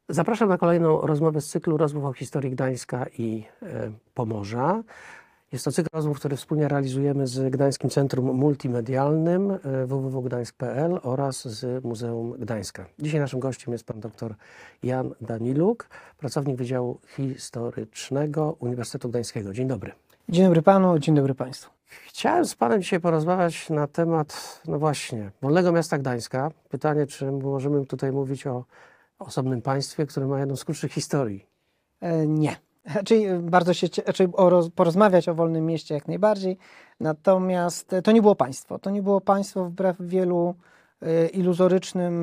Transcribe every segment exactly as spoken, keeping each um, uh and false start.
Zapraszam na kolejną rozmowę z cyklu rozmów o historii Gdańska i e, Pomorza. Jest to cykl rozmów, który wspólnie realizujemy z Gdańskim Centrum Multimedialnym e, w w w kropka gdańsk kropka p l oraz z Muzeum Gdańska. Dzisiaj naszym gościem jest pan dr Jan Daniluk, pracownik Wydziału Historycznego Uniwersytetu Gdańskiego. Dzień dobry. Dzień dobry panu, dzień dobry państwu. Chciałem z panem dzisiaj porozmawiać na temat, no właśnie, Wolnego Miasta Gdańska. Pytanie, czy możemy tutaj mówić o osobnym państwie, które ma jedną z krótszych historii? E, nie. Czyli bardzo się czyli o roz, porozmawiać o wolnym mieście jak najbardziej. Natomiast to nie było państwo. To nie było państwo wbrew wielu e, iluzorycznym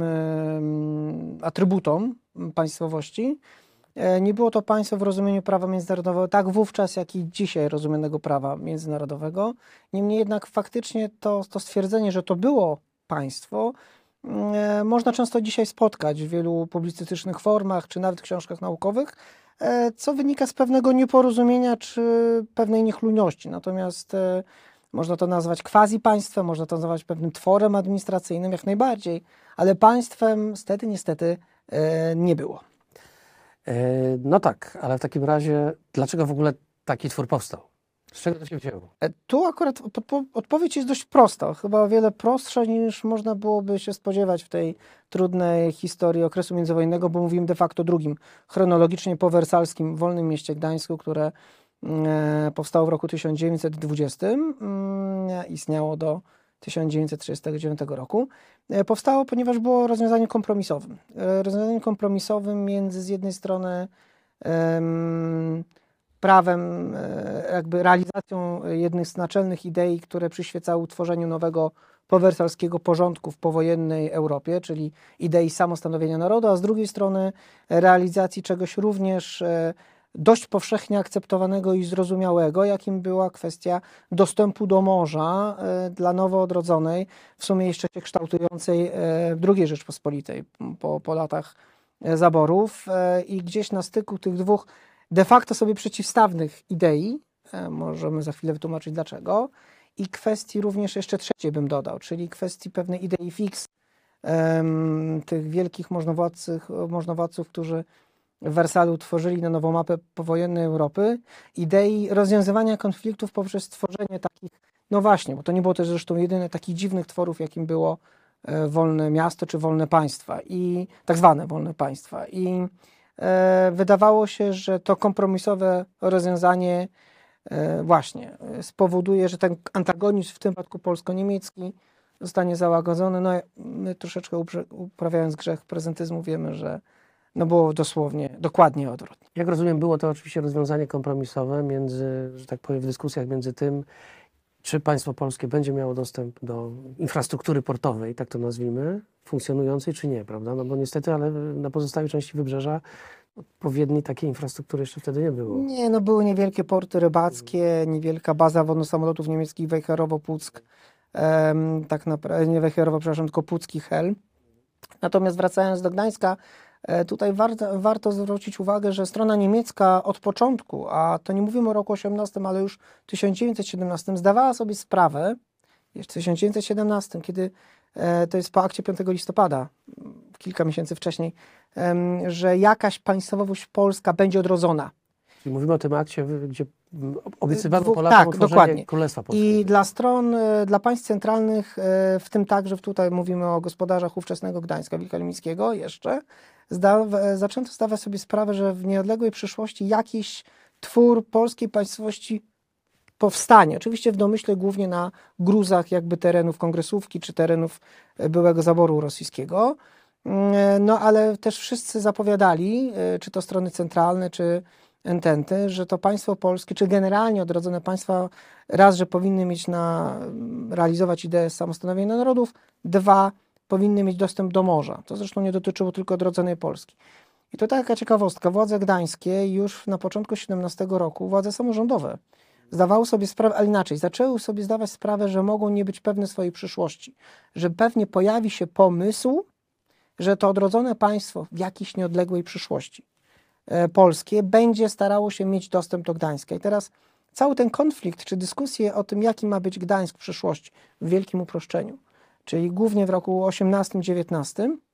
e, atrybutom państwowości. E, nie było to państwo w rozumieniu prawa międzynarodowego, tak wówczas, jak i dzisiaj rozumianego prawa międzynarodowego. Niemniej jednak faktycznie to, to stwierdzenie, że to było państwo, można często dzisiaj spotkać w wielu publicystycznych formach, czy nawet książkach naukowych, co wynika z pewnego nieporozumienia, czy pewnej niechlujności. Natomiast można to nazwać quasi-państwem, można to nazwać pewnym tworem administracyjnym, jak najbardziej, ale państwem niestety, niestety nie było. No tak, ale w takim razie dlaczego w ogóle taki twór powstał? Z czego to się wzięło? Tu akurat odpowiedź jest dość prosta, chyba o wiele prostsza niż można byłoby się spodziewać w tej trudnej historii okresu międzywojennego, bo mówimy de facto drugim, chronologicznie po wersalskim Wolnym Mieście Gdańsku, które powstało w roku tysiąc dziewięćset dwudziestym, istniało do tysiąc dziewięćset trzydziestego dziewiątego roku. Powstało, ponieważ było rozwiązaniem kompromisowym. Rozwiązaniem kompromisowym między z jednej strony um, prawem, jakby realizacją jednych z naczelnych idei, które przyświecały utworzeniu nowego powersalskiego porządku w powojennej Europie, czyli idei samostanowienia narodu, a z drugiej strony realizacji czegoś również dość powszechnie akceptowanego i zrozumiałego, jakim była kwestia dostępu do morza dla nowo odrodzonej, w sumie jeszcze się kształtującej drugiej Rzeczpospolitej po, po latach zaborów i gdzieś na styku tych dwóch de facto sobie przeciwstawnych idei, możemy za chwilę wytłumaczyć dlaczego, i kwestii również jeszcze trzeciej bym dodał, czyli kwestii pewnej idei fix um, tych wielkich możnowładców, możnowładców, którzy w Wersalu tworzyli na nową mapę powojennej Europy, idei rozwiązywania konfliktów poprzez stworzenie takich, no właśnie, bo to nie było też zresztą jedyne takich dziwnych tworów, jakim było e, wolne miasto czy wolne państwa, i tak zwane wolne państwa. I wydawało się, że to kompromisowe rozwiązanie właśnie spowoduje, że ten antagonizm, w tym przypadku polsko-niemiecki, zostanie załagodzony. No, my troszeczkę uprawiając grzech prezentyzmu wiemy, że no było dosłownie, dokładnie odwrotnie. Jak rozumiem, było to oczywiście rozwiązanie kompromisowe między, że tak powiem, w dyskusjach między tym, czy państwo polskie będzie miało dostęp do infrastruktury portowej, tak to nazwijmy, funkcjonującej, czy nie, prawda? No bo niestety, ale na pozostałej części wybrzeża odpowiedniej takiej infrastruktury jeszcze wtedy nie było. Nie, no były niewielkie porty rybackie, niewielka baza wodno-samolotów niemieckich Wejherowo-Puck, um, tak naprawdę, nie Wejherowo, przepraszam, tylko Pucki Hel. Natomiast wracając do Gdańska, tutaj warto, warto zwrócić uwagę, że strona niemiecka od początku, a to nie mówimy o roku osiemnastym, ale już tysiąc dziewięćset siedemnastym, zdawała sobie sprawę, jeszcze w tysiąc dziewięćset siedemnastym, kiedy e, to jest po akcie piątego listopada, kilka miesięcy wcześniej, e, że jakaś państwowość polska będzie odrodzona. Czyli mówimy o tym akcie, gdzie obiecywano Dwóch, Polakom tak, utworzenie dokładnie. Królestwa Polskiego. I dla stron, dla państw centralnych, w tym także tutaj mówimy o gospodarzach ówczesnego Gdańska Wielkolimickiego jeszcze, zda, zaczęto zdawać sobie sprawę, że w nieodległej przyszłości jakiś twór polskiej państwowości powstanie. Oczywiście w domyśle głównie na gruzach jakby terenów Kongresówki czy terenów byłego zaboru rosyjskiego. No ale też wszyscy zapowiadali, czy to strony centralne, czy ententy, że to państwo polskie, czy generalnie odrodzone państwa, raz, że powinny mieć na realizować ideę samostanowienia narodów, dwa, powinny mieć dostęp do morza. To zresztą nie dotyczyło tylko odrodzonej Polski. I to taka ciekawostka. Władze gdańskie już na początku siedemnastego roku, władze samorządowe, zdawały sobie sprawę, ale inaczej, zaczęły sobie zdawać sprawę, że mogą nie być pewne swojej przyszłości, że pewnie pojawi się pomysł, że to odrodzone państwo w jakiejś nieodległej przyszłości polskie będzie starało się mieć dostęp do Gdańska. I teraz cały ten konflikt, czy dyskusje o tym, jaki ma być Gdańsk w przyszłości, w wielkim uproszczeniu, czyli głównie w roku osiemnastym dziewiętnastym,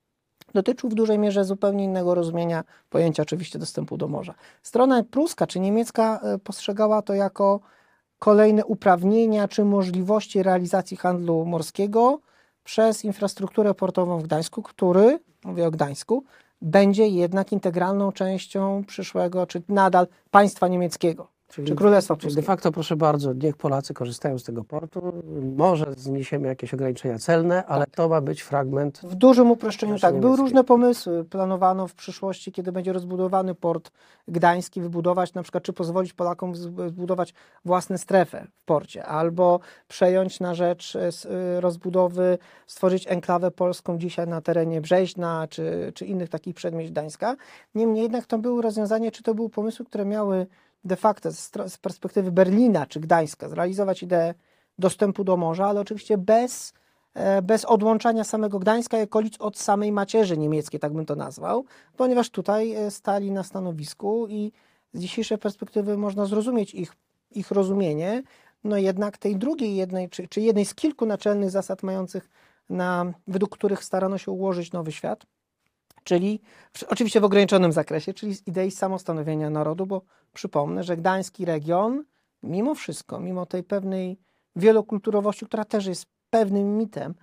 dotyczył w dużej mierze zupełnie innego rozumienia pojęcia oczywiście dostępu do morza. Strona pruska czy niemiecka postrzegała to jako kolejne uprawnienia czy możliwości realizacji handlu morskiego przez infrastrukturę portową w Gdańsku, który, mówię o Gdańsku, będzie jednak integralną częścią przyszłego, czy nadal państwa niemieckiego, Czyli, czy Królestwa czyli de Pruskiego. facto, proszę bardzo, niech Polacy korzystają z tego portu. Może zniesiemy jakieś ograniczenia celne, ale to ma być fragment. W dużym uproszczeniu Nasze tak. Były niemieckie. różne pomysły. Planowano w przyszłości, kiedy będzie rozbudowany port gdański, wybudować na przykład, czy pozwolić Polakom zbudować własną strefę w porcie, albo przejąć na rzecz rozbudowy, stworzyć enklawę polską dzisiaj na terenie Brzeźna, czy, czy innych takich przedmieść Gdańska. Niemniej jednak to były rozwiązania, czy to były pomysły, które miały de facto z, z perspektywy Berlina czy Gdańska zrealizować ideę dostępu do morza, ale oczywiście bez bez odłączania samego Gdańska i okolic od samej macierzy niemieckiej, tak bym to nazwał, ponieważ tutaj stali na stanowisku i z dzisiejszej perspektywy można zrozumieć ich, ich rozumienie, no jednak tej drugiej jednej, czy, czy jednej z kilku naczelnych zasad mających, na, według których starano się ułożyć nowy świat, czyli w, oczywiście w ograniczonym zakresie, czyli z idei samostanowienia narodu, bo przypomnę, że gdański region, mimo wszystko, mimo tej pewnej wielokulturowości, która też jest pewnym mitem,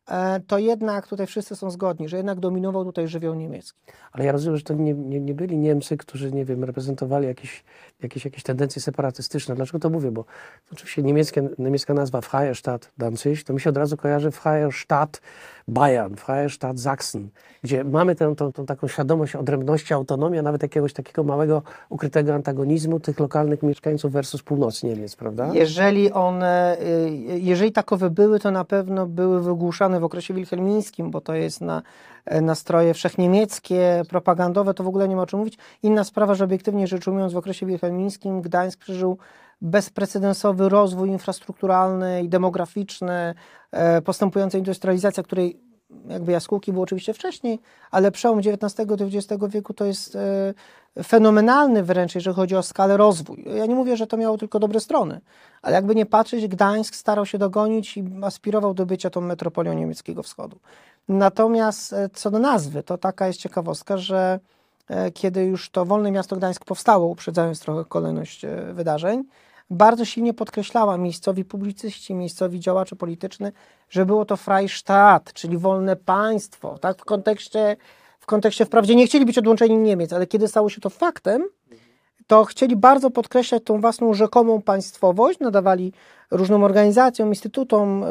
to jednak tutaj wszyscy są zgodni, że jednak dominował tutaj żywioł niemiecki. Ale ja rozumiem, że to nie, nie, nie byli Niemcy, którzy, nie wiem, reprezentowali jakieś, jakieś, jakieś tendencje separatystyczne. Dlaczego to mówię? Bo oczywiście niemieckie, niemiecka nazwa Freie Stadt Danzig, to mi się od razu kojarzy Freie Stadt Bayern, Freie Stadt Sachsen, gdzie mamy tę, tą, tą taką świadomość odrębności, autonomii, a nawet jakiegoś takiego małego, ukrytego antagonizmu tych lokalnych mieszkańców versus północ Niemiec, prawda? Jeżeli one, jeżeli takowe były, to na pewno były wygłuszane w okresie wilhelmińskim, bo to jest na nastroje wszechniemieckie, propagandowe, to w ogóle nie ma o czym mówić. Inna sprawa, że obiektywnie rzecz ujmując w okresie wilhelmińskim Gdańsk przeżył bezprecedensowy rozwój infrastrukturalny i demograficzny, postępująca industrializacja, której jakby jaskółki było oczywiście wcześniej, ale przełom dziewiętnastego do dwudziestego wieku to jest fenomenalny wręcz, jeżeli chodzi o skalę rozwój. Ja nie mówię, że to miało tylko dobre strony, ale jakby nie patrzeć, Gdańsk starał się dogonić i aspirował do bycia tą metropolią niemieckiego wschodu. Natomiast co do nazwy, to taka jest ciekawostka, że kiedy już to Wolne Miasto Gdańsk powstało, uprzedzając trochę kolejność wydarzeń, bardzo silnie podkreślała miejscowi publicyści, miejscowi działacze polityczni, że było to Freistaat, czyli wolne państwo, tak? W kontekście, w kontekście wprawdzie nie chcieli być odłączeni Niemiec, ale kiedy stało się to faktem, to chcieli bardzo podkreślać tą własną rzekomą państwowość, nadawali różnym organizacjom, instytutom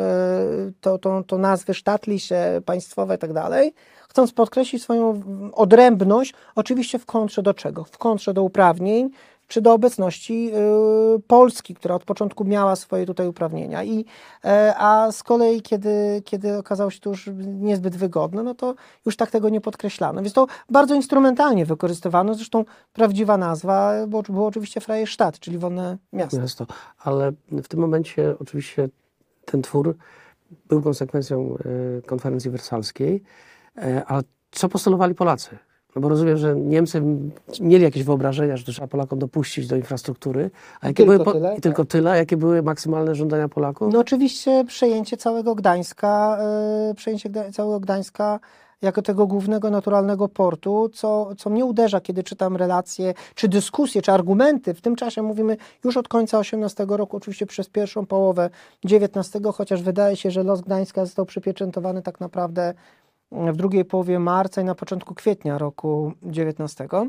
to, to, to nazwy staatliche, państwowe i tak dalej, chcąc podkreślić swoją odrębność, oczywiście w kontrze do czego? W kontrze do uprawnień, czy do obecności y, Polski, która od początku miała swoje tutaj uprawnienia. I, e, a z kolei, kiedy, kiedy okazało się to już niezbyt wygodne, no to już tak tego nie podkreślano. Więc to bardzo instrumentalnie wykorzystywano. Zresztą prawdziwa nazwa bo, było oczywiście Freie Stadt, czyli wolne miasto. Miasto. Ale w tym momencie oczywiście ten twór był konsekwencją y, konferencji wersalskiej. Y, ale co postulowali Polacy? No bo rozumiem, że Niemcy mieli jakieś wyobrażenia, że to trzeba Polakom dopuścić do infrastruktury, a jakie Tylko były po, tyle, i tylko tak. tyle, jakie były maksymalne żądania Polaków? No oczywiście przejęcie całego Gdańska, y, przejęcie Gda- całego Gdańska jako tego głównego naturalnego portu, co, co mnie uderza, kiedy czytam relacje, czy dyskusje, czy argumenty. W tym czasie mówimy już od końca osiemnastego roku, oczywiście przez pierwszą połowę dziewiętnastego, chociaż wydaje się, że los Gdańska został przypieczętowany tak naprawdę w drugiej połowie marca i na początku kwietnia roku dziewiętnastego.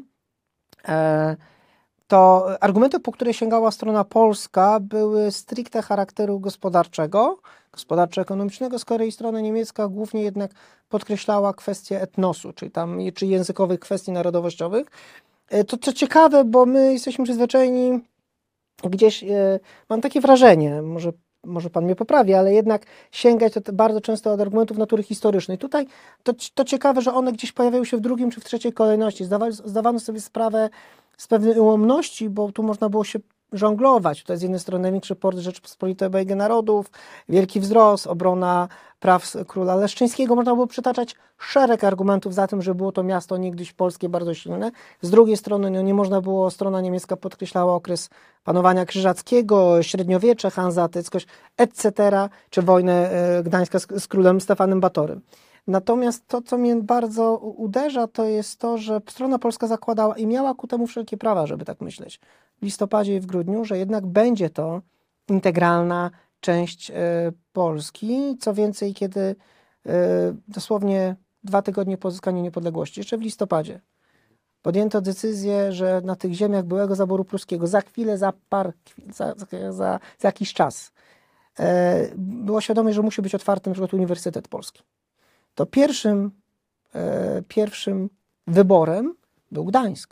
E, to argumenty, po które sięgała strona polska, były stricte charakteru gospodarczego, gospodarczo-ekonomicznego, z kolei strona niemiecka głównie jednak podkreślała kwestię etnosu, czyli tam, czy językowych kwestii narodowościowych. E, to co ciekawe, bo my jesteśmy przyzwyczajeni gdzieś, e, mam takie wrażenie, może może pan mnie poprawi, ale jednak sięgać to bardzo często od argumentów natury historycznej. Tutaj to, to ciekawe, że one gdzieś pojawiają się w drugim czy w trzeciej kolejności. Zdawali, zdawano sobie sprawę z pewnej ułomności, bo tu można było się żonglować. Tutaj z jednej strony największy port Rzeczypospolitej Obojga Narodów, wielki wzrost, obrona praw króla Leszczyńskiego. Można było przytaczać szereg argumentów za tym, że było to miasto niegdyś polskie bardzo silne. Z drugiej strony no, nie można było, strona niemiecka podkreślała okres panowania krzyżackiego, średniowiecze, hanzatyckość, et cetera, czy wojnę e, Gdańska z, z królem Stefanem Batorym. Natomiast to, co mnie bardzo uderza, to jest to, że strona polska zakładała i miała ku temu wszelkie prawa, żeby tak myśleć, w listopadzie i w grudniu, że jednak będzie to integralna część y, Polski. Co więcej, kiedy y, dosłownie dwa tygodnie po uzyskaniu niepodległości, jeszcze w listopadzie, podjęto decyzję, że na tych ziemiach byłego zaboru pruskiego za chwilę, za par, za, za, za jakiś czas y, było świadome, że musi być otwarty na przykład Uniwersytet Polski. To pierwszym, e, pierwszym wyborem był Gdańsk.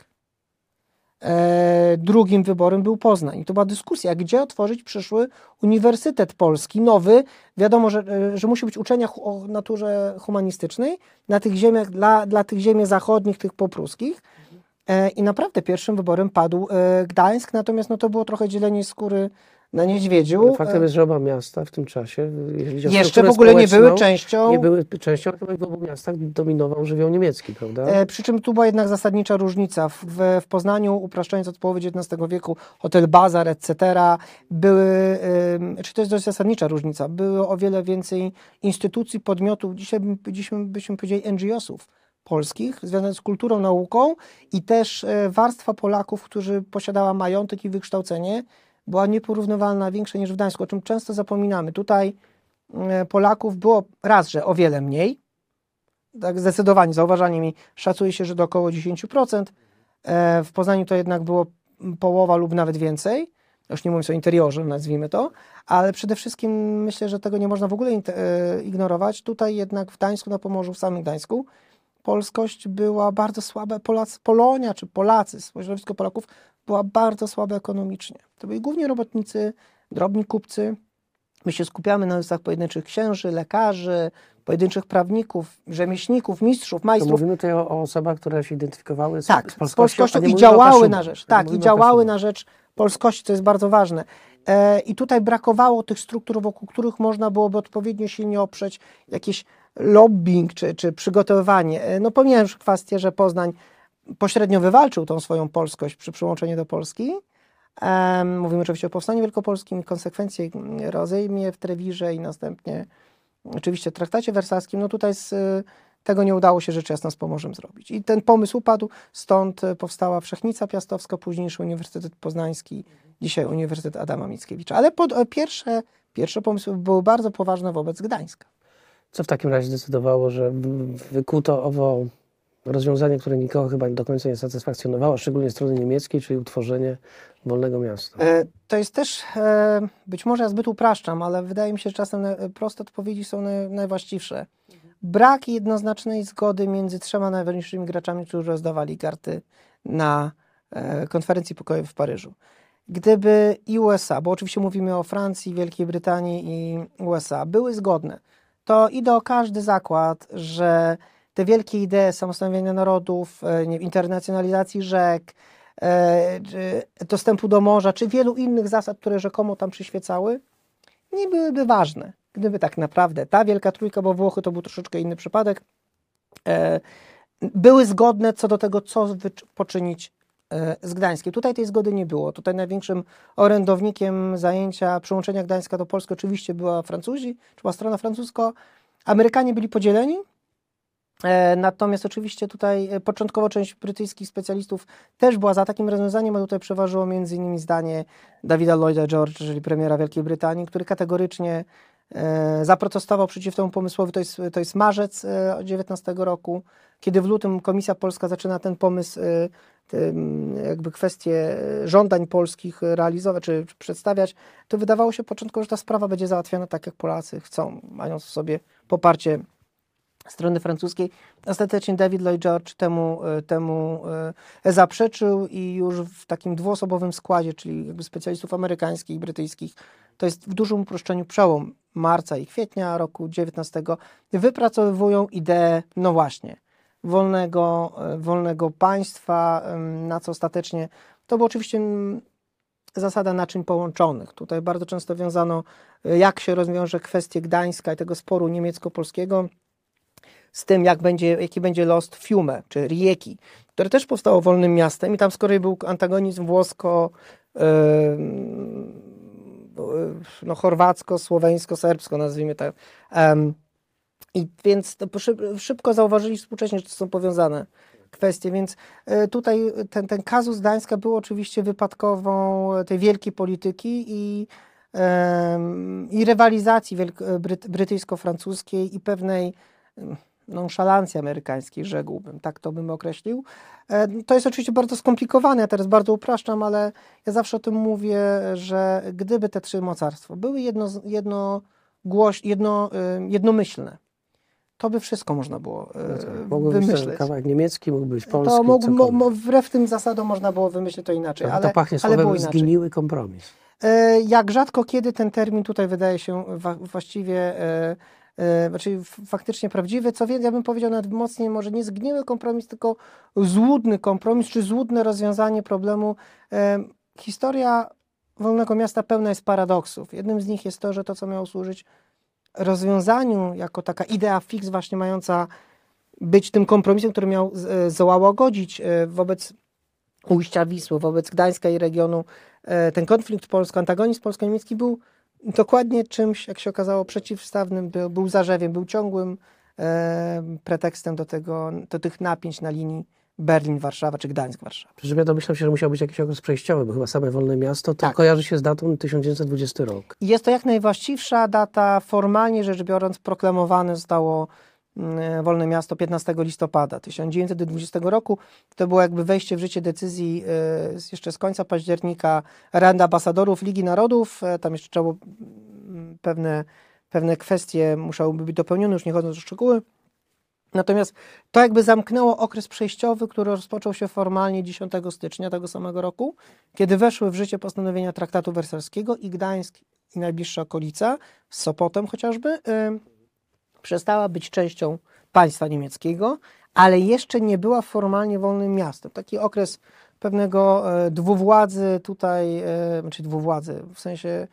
E, drugim wyborem był Poznań. I to była dyskusja, gdzie otworzyć przyszły Uniwersytet Polski, nowy. Wiadomo, że, że musi być uczelnia o naturze humanistycznej na tych ziemiach, dla, dla tych ziemi zachodnich, tych popruskich. E, I naprawdę pierwszym wyborem padł e, Gdańsk, natomiast no, to było trochę dzielenie skóry na niedźwiedziu. Faktem jest, że oba miasta w tym czasie, jeżeli chodzi o jeszcze w ogóle nie były społeczną, częścią. Nie były częścią, natomiast w obu miastach dominował żywioł niemiecki, prawda? E, przy czym tu była jednak zasadnicza różnica. W, w, w Poznaniu, upraszczając od połowy dziewiętnastegowiecznego wieku, hotel Bazar, et cetera, były, e, czy to jest dość zasadnicza różnica, było o wiele więcej instytucji, podmiotów, dzisiaj, dzisiaj byśmy powiedzieli en dżi osów polskich, związanych z kulturą, nauką i też e, warstwa Polaków, którzy posiadała majątek i wykształcenie, była nieporównywalna, większa niż w Gdańsku, o czym często zapominamy. Tutaj e, Polaków było raz, że o wiele mniej, tak zdecydowanie, zauważanie mi, szacuje się, że do około dziesięć procent. E, w Poznaniu to jednak było połowa lub nawet więcej, już nie mówiąc o interiorze, nazwijmy to, ale przede wszystkim myślę, że tego nie można w ogóle e, ignorować. Tutaj jednak w Gdańsku, na Pomorzu, w samym Gdańsku, polskość była bardzo słaba, Polacy, Polonia czy Polacy, środowisko Polaków była bardzo słaba ekonomicznie. To byli głównie robotnicy, drobni kupcy. My się skupiamy na losach pojedynczych księży, lekarzy, pojedynczych prawników, rzemieślników, mistrzów, To majstrów. mówimy tutaj o, o osobach, które się identyfikowały z, Tak, z z polskością, polskością a nie i mówimy o działały Kaszubach. na rzecz, A nie tak, i mówimy o działały Kaszubach. na rzecz polskości, co jest bardzo ważne. E, I tutaj brakowało tych struktur, wokół których można byłoby odpowiednio silnie oprzeć jakieś lobbying czy, czy przygotowywanie. E, no pomijam już kwestię, że Poznań pośrednio wywalczył tą swoją polskość przy przyłączeniu do Polski. E, mówimy oczywiście o Powstaniu Wielkopolskim i konsekwencje rozejmie w Trewirze i następnie oczywiście w traktacie wersalskim. No tutaj z tego nie udało się rzecz jasna z Pomorzem zrobić. I ten pomysł upadł, stąd powstała Wszechnica Piastowska, późniejszy Uniwersytet Poznański, dzisiaj Uniwersytet Adama Mickiewicza. Ale pod, pierwsze, pierwsze pomysły były bardzo poważne wobec Gdańska. Co w takim razie zdecydowało, że wykuto owo rozwiązanie, które nikogo chyba do końca nie satysfakcjonowało, szczególnie strony niemieckiej, czyli utworzenie wolnego miasta? E, to jest też, e, być może ja zbyt upraszczam, ale wydaje mi się, że czasem proste odpowiedzi są naj, najwłaściwsze. Brak jednoznacznej zgody między trzema najważniejszymi graczami, którzy rozdawali karty na e, konferencji pokojowej w Paryżu. Gdyby i U S A, bo oczywiście mówimy o Francji, Wielkiej Brytanii i U S A, były zgodne, to idę o każdy zakład, że te wielkie idee samostanowienia narodów, e, nie, internacjonalizacji rzek, e, dostępu do morza, czy wielu innych zasad, które rzekomo tam przyświecały, nie byłyby ważne. Gdyby tak naprawdę ta Wielka Trójka, bo Włochy to był troszeczkę inny przypadek, e, były zgodne co do tego, co poczynić e, z Gdańskiem. Tutaj tej zgody nie było. Tutaj największym orędownikiem zajęcia, przyłączenia Gdańska do Polski oczywiście była Francuzi, czy była strona francuska. Amerykanie byli podzieleni, e, natomiast oczywiście tutaj początkowo część brytyjskich specjalistów też była za takim rozwiązaniem, a tutaj przeważyło między innymi zdanie Davida Lloyda George, czyli premiera Wielkiej Brytanii, który kategorycznie E, zaprotestował przeciw temu pomysłowi. To jest, to jest marzec e, dziewiętnastego roku, kiedy w lutym Komisja Polska zaczyna ten pomysł, e, te, jakby kwestie żądań polskich realizować, czy, czy przedstawiać, to wydawało się początkowo, że ta sprawa będzie załatwiona tak, jak Polacy chcą, mając w sobie poparcie strony francuskiej. Ostatecznie David Lloyd George temu, temu e, zaprzeczył i już w takim dwuosobowym składzie, czyli jakby specjalistów amerykańskich i brytyjskich, to jest w dużym uproszczeniu przełom marca i kwietnia roku dziewiętnastego, wypracowują ideę, no właśnie, wolnego, wolnego państwa, na co ostatecznie, to było oczywiście zasada naczyń połączonych. Tutaj bardzo często wiązano, jak się rozwiąże kwestie Gdańska i tego sporu niemiecko-polskiego z tym, jak będzie, jaki będzie los Fiume, czy Rijeki, które też powstało wolnym miastem i tam z kolei był antagonizm włosko, yy, no, chorwacko, słoweńsko, serbsko, nazwijmy tak, um, I więc to szyb, szybko zauważyli współcześnie, że to są powiązane kwestie, więc y, tutaj ten, ten kazus Gdańska był oczywiście wypadkową tej wielkiej polityki i, y, i rywalizacji wielk- bryt, brytyjsko-francuskiej i pewnej y, nonszalancji amerykańskiej, rzekłbym, tak to bym określił. Y, to jest oczywiście bardzo skomplikowane, ja teraz bardzo upraszczam, ale ja zawsze o tym mówię, że gdyby te trzy mocarstwa były jedno, jedno, głoś, jedno, y, jednomyślne, to by wszystko można było e, No tak, mógłby być ten wymyśleć. kawałek niemiecki, mógł być polski, To mógł, mo, cokolwiek. mo, wbrew tym zasadom można było wymyślić to inaczej, Trochę ale, to pachnie ale było słowem inaczej. zgniły kompromis. E, jak rzadko kiedy ten termin tutaj wydaje się wa, właściwie e, e, znaczy f- faktycznie prawdziwy. Co więcej, ja bym powiedział nawet mocniej, może nie zgniły kompromis, tylko złudny kompromis, czy złudne rozwiązanie problemu. E, historia Wolnego Miasta pełna jest paradoksów. Jednym z nich jest to, że to, co miało służyć rozwiązaniu jako taka idea fix właśnie mająca być tym kompromisem, który miał z- załagodzić e, wobec ujścia Wisły, wobec Gdańska i regionu e, ten konflikt polsko, antagonizm polsko-niemiecki był dokładnie czymś, jak się okazało, przeciwstawnym, był, był zarzewiem, był ciągłym e, pretekstem do tego, do tych napięć na linii Berlin-Warszawa czy Gdańsk-Warszawa. Przy czym ja domyślam się, że musiał być jakiś okres przejściowy, bo chyba same Wolne Miasto to Tak. kojarzy się z datą tysiąc dziewięćset dwudziesty rok. I jest to jak najwłaściwsza data, formalnie rzecz biorąc proklamowane zostało mm, Wolne Miasto piętnastego listopada tysiąc dziewięćset dwudziestego roku. To było jakby wejście w życie decyzji y, z- jeszcze z końca października Rady Ambasadorów Ligi Narodów. E, Tam jeszcze trzeba było mm, pewne, pewne kwestie musiałyby być dopełnione, już nie chodząc o szczegóły. Natomiast to jakby zamknęło okres przejściowy, który rozpoczął się formalnie dziesiątego stycznia tego samego roku, kiedy weszły w życie postanowienia traktatu wersalskiego i Gdańsk i najbliższa okolica, z Sopotem chociażby, y, przestała być częścią państwa niemieckiego, ale jeszcze nie była formalnie wolnym miastem. Taki okres pewnego e, dwuwładzy tutaj, e, znaczy dwuwładzy, w sensie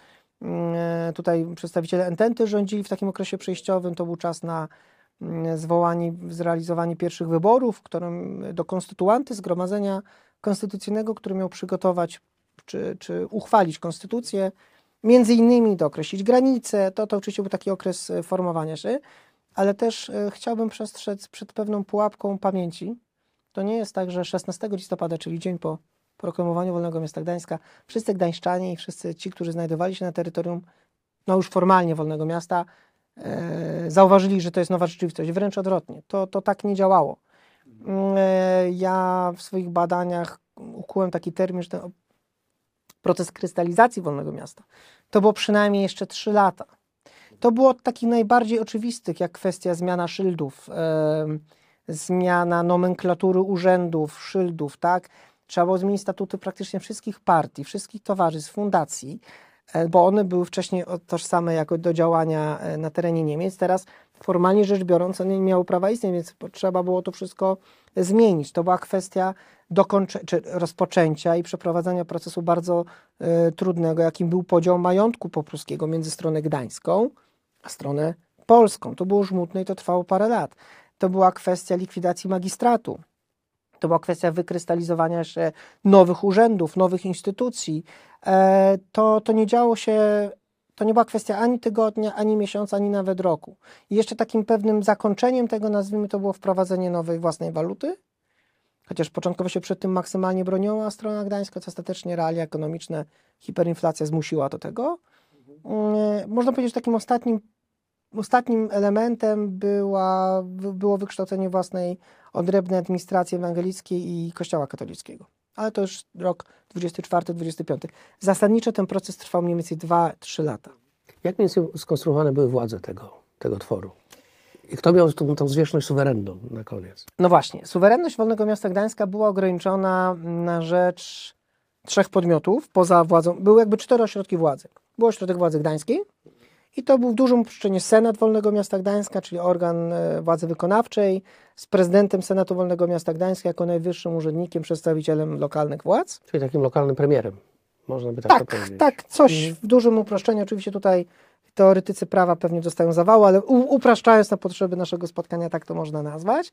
e, tutaj przedstawiciele ententy rządzili w takim okresie przejściowym, to był czas na mm, zwołanie, zrealizowanie pierwszych wyborów, w którym do konstytuanty, zgromadzenia konstytucyjnego, który miał przygotować czy, czy uchwalić konstytucję, między innymi dookreślić granice, to, to oczywiście był taki okres e, formowania się, ale też e, chciałbym przestrzec przed pewną pułapką pamięci. To nie jest tak, że szesnastego listopada, czyli dzień po proklamowaniu Wolnego Miasta Gdańska, wszyscy gdańszczanie i wszyscy ci, którzy znajdowali się na terytorium, no już formalnie Wolnego Miasta, e, zauważyli, że to jest nowa rzeczywistość. Wręcz odwrotnie. To, to tak nie działało. Mm, e, ja w swoich badaniach ukułem taki termin, że ten proces krystalizacji Wolnego Miasta to było przynajmniej jeszcze trzy lata. To było od takich najbardziej oczywistych, jak kwestia zmiana szyldów, em, zmiana nomenklatury urzędów, szyldów, tak? Trzeba było zmienić statuty praktycznie wszystkich partii, wszystkich towarzystw, fundacji, e, bo one były wcześniej o- tożsame jako do działania e, na terenie Niemiec. Teraz formalnie rzecz biorąc one nie miały prawa istnieć, więc po- trzeba było to wszystko zmienić. To była kwestia dokończe, czy rozpoczęcia i przeprowadzania procesu bardzo e, trudnego, jakim był podział majątku popruskiego między stronę gdańską a stronę polską. To było żmudne i to trwało parę lat. To była kwestia likwidacji magistratu. To była kwestia wykrystalizowania się nowych urzędów, nowych instytucji. E, to, to nie działo się, to nie była kwestia ani tygodnia, ani miesiąca, ani nawet roku. I jeszcze takim pewnym zakończeniem tego, nazwijmy to, było wprowadzenie nowej własnej waluty, chociaż początkowo się przed tym maksymalnie broniła strona gdańska, co ostatecznie realia ekonomiczne, hiperinflacja zmusiła do tego. Mm, Można powiedzieć, że takim ostatnim, ostatnim elementem była, wy- było wykształcenie własnej odrębnej administracji ewangelickiej i Kościoła katolickiego. Ale to już rok dwudziesty czwarty dwudziesty piąty. Zasadniczo ten proces trwał mniej więcej dwa trzy lata. Jak mniej więcej skonstruowane były władze tego, tego tworu? I kto miał tą, tą zwierzchność suwerenną na koniec? No właśnie, suwerenność Wolnego Miasta Gdańska była ograniczona na rzecz trzech podmiotów poza władzą. Były jakby cztery ośrodki władzy. Był ośrodek władzy gdańskiej i to był w dużym uproszczeniu Senat Wolnego Miasta Gdańska, czyli organ e, władzy wykonawczej z prezydentem Senatu Wolnego Miasta Gdańska jako najwyższym urzędnikiem, przedstawicielem lokalnych władz. Czyli takim lokalnym premierem, można by tak, Tak, to powiedzieć. tak, coś w dużym uproszczeniu. Oczywiście tutaj teoretycy prawa pewnie dostają zawału, ale u, upraszczając na potrzeby naszego spotkania, tak to można nazwać.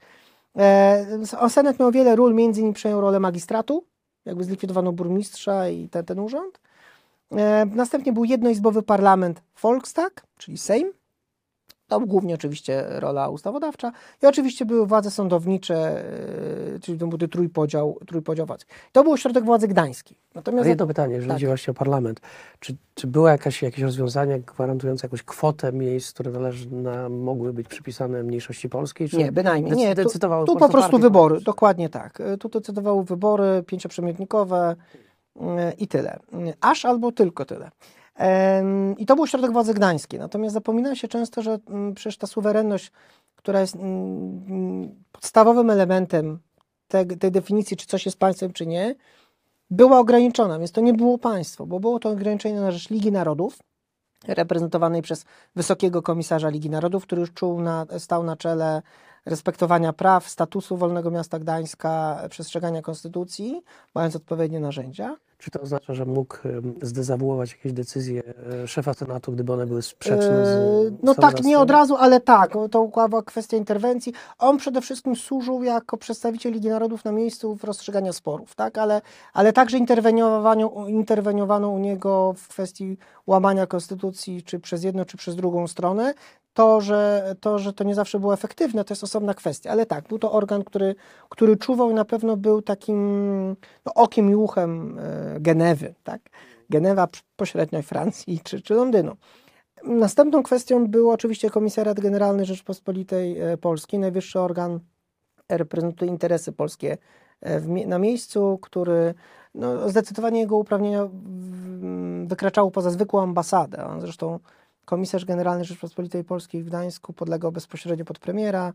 E, Senat miał wiele ról, między innymi przejął rolę magistratu, jakby zlikwidowano burmistrza i ten, ten urząd. E, następnie był jednoizbowy parlament Volkstag, czyli Sejm. To głównie oczywiście rola ustawodawcza i oczywiście były władze sądownicze, yy, czyli to był ten trójpodział, trójpodział władzy. To był ośrodek władzy gdańskiej. Natomiast Ale jedno pytanie, jeżeli tak. chodzi właśnie o parlament. Czy, czy były jakaś, jakieś rozwiązania gwarantujące jakąś kwotę miejsc, które należy, na, mogły być przypisane mniejszości polskiej? Czy Nie, bynajmniej. Nie, tu, decydowały tu po prostu partie wybory, polityczne? dokładnie tak. Tu decydowały wybory pięcioprzemiotnikowe yy, i tyle. Yy, Aż albo tylko tyle. Em, I to był ośrodek władzy gdańskiej. Natomiast zapomina się często, że mm, przecież ta suwerenność, która jest mm, podstawowym elementem te, tej definicji, czy coś jest państwem, czy nie, była ograniczona, więc to nie było państwo, bo było to ograniczenie na rzecz Ligi Narodów, reprezentowanej przez Wysokiego Komisarza Ligi Narodów, który już czuł na, stał na czele respektowania praw, statusu Wolnego Miasta Gdańska, przestrzegania konstytucji, mając odpowiednie narzędzia. Czy to oznacza, że mógł em, zdezawuować jakieś decyzje e, szefa Senatu, gdyby one były sprzeczne z Yy, No tak, nie ustawodawstwem? od razu, ale tak, to była kwestia interwencji. On przede wszystkim służył jako przedstawiciel Ligi Narodów na miejscu w rozstrzygania sporów, tak, ale, ale także interweniowano, interweniowano u niego w kwestii łamania konstytucji, czy przez jedną, czy przez drugą stronę. To że, to, że to nie zawsze było efektywne, to jest osobna kwestia, ale tak, był to organ, który, który czuwał i na pewno był takim no, okiem i uchem e, Genewy, tak? Genewa pośrednio Francji czy, czy Londynu. Następną kwestią był oczywiście Komisariat Generalny Rzeczypospolitej e, Polskiej, najwyższy organ reprezentuje interesy polskie e, w, mie- na miejscu, który no, zdecydowanie jego uprawnienia w, wykraczały poza zwykłą ambasadę. On zresztą Komisarz Generalny Rzeczypospolitej Polskiej w Gdańsku podlegał bezpośrednio pod premiera,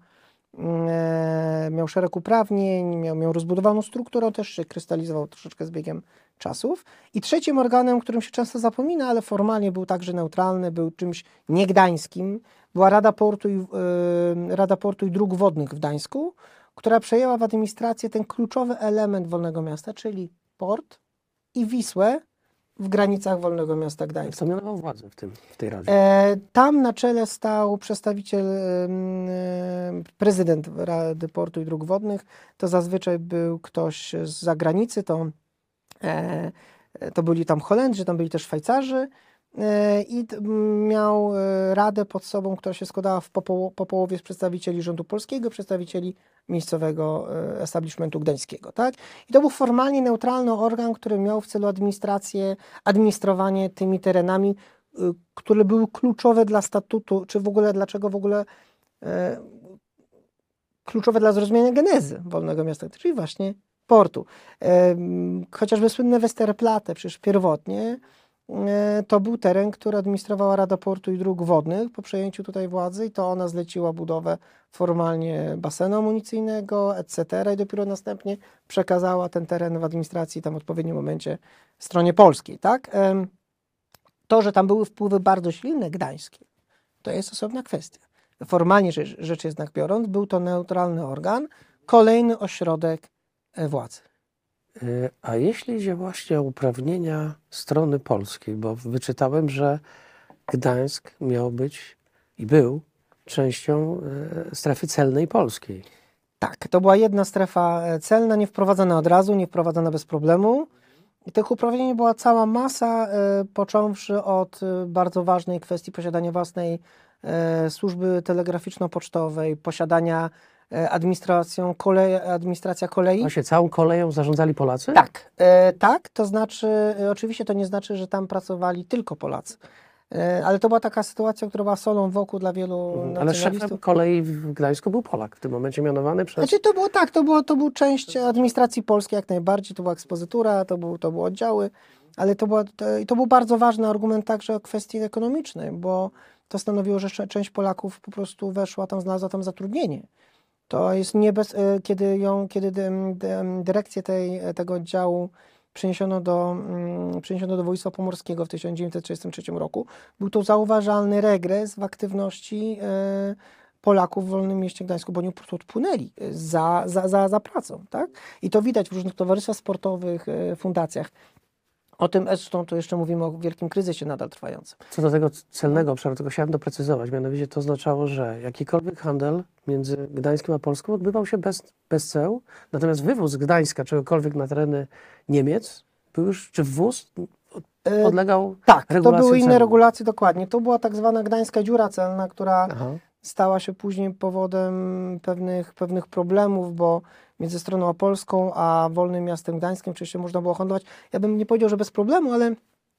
e, miał szereg uprawnień, miał, miał rozbudowaną strukturę, też się krystalizował troszeczkę z biegiem czasów. I trzecim organem, którym się często zapomina, ale formalnie był także neutralny, był czymś niegdańskim, była Rada Portu i, e, Rada Portu i Dróg Wodnych w Gdańsku, która przejęła w administrację ten kluczowy element Wolnego Miasta, czyli port i Wisłę, w granicach Wolnego Miasta Gdańska. Kto mianował władzę w, tym, w tej radzie? E, tam na czele stał przedstawiciel, e, prezydent Rady Portu i Dróg Wodnych. To zazwyczaj był ktoś z zagranicy, to, e, to byli tam Holendrzy, tam byli też Szwajcarzy e, i t, miał e, radę pod sobą, która się składała w popo, po połowie z przedstawicieli rządu polskiego, przedstawicieli miejscowego e, establishmentu gdańskiego. Tak? I to był formalnie neutralny organ, który miał w celu administrację, administrowanie tymi terenami, y, które były kluczowe dla statutu, czy w ogóle, dlaczego w ogóle e, kluczowe dla zrozumienia genezy Wolnego Miasta, czyli właśnie portu. E, chociażby słynne Westerplatte, przecież pierwotnie e, to był teren, który administrowała Rada Portu i Dróg Wodnych po przejęciu tutaj władzy i to ona zleciła budowę formalnie basenu amunicyjnego, et cetera. I dopiero następnie przekazała ten teren w administracji tam w odpowiednim momencie stronie polskiej. Tak? E, to, że tam były wpływy bardzo silne gdańskie, to jest osobna kwestia. Formalnie rzecz, rzecz jednak biorąc, był to neutralny organ, kolejny ośrodek e, władzy. Y, A jeśli idzie właśnie o uprawnienia strony polskiej, bo wyczytałem, że Gdańsk miał być i był częścią y, strefy celnej polskiej. Tak, to była jedna strefa e, celna, nie wprowadzana od razu, nie wprowadzana bez problemu. I tych uprawnień była cała masa, e, począwszy od e, bardzo ważnej kwestii posiadania własnej e, służby telegraficzno-pocztowej, posiadania e, administracją kolei, administracja kolei. Właśnie całą koleją zarządzali Polacy? Tak, e, tak, to znaczy, e, oczywiście to nie znaczy, że tam pracowali tylko Polacy, e, ale to była taka sytuacja, która była solą wokół dla wielu Mhm. Ale nacjonalistów. szefem kolei w Gdańsku był Polak, w tym momencie mianowany przez... Znaczy to było tak, to było, to był część administracji polskiej jak najbardziej, to była ekspozytura, to, był, to były oddziały, ale to, była, to, to był bardzo ważny argument także o kwestii ekonomicznej, bo to stanowiło, że część Polaków po prostu weszła tam, znalazła tam zatrudnienie. To jest nie bez, kiedy ją, kiedy dyrekcję tej, tego oddziału przeniesiono do, mm, przeniesiono do województwa pomorskiego w tysiąc dziewięćset trzydziestym trzecim roku, był to zauważalny regres w aktywności e, Polaków w Wolnym Mieście Gdańsku, bo oni po prostu odpłynęli za, za, za, za pracą. Tak? I to widać w różnych towarzystwach sportowych, e, fundacjach. O tym zresztą to jeszcze mówimy o wielkim kryzysie nadal trwającym. Co do tego celnego obszaru, tylko chciałem doprecyzować. Mianowicie to oznaczało, że jakikolwiek handel między Gdańskiem a Polską odbywał się bez, bez ceł, natomiast wywóz z Gdańska czegokolwiek na tereny Niemiec był już, czy wwóz podlegał Tak, to regulacjom były inne celnym. regulacje dokładnie. To była tak zwana gdańska dziura celna, która Aha. stała się później powodem pewnych, pewnych problemów, bo między stroną opolską a Wolnym Miastem Gdańskim oczywiście można było handlować. Ja bym nie powiedział, że bez problemu, ale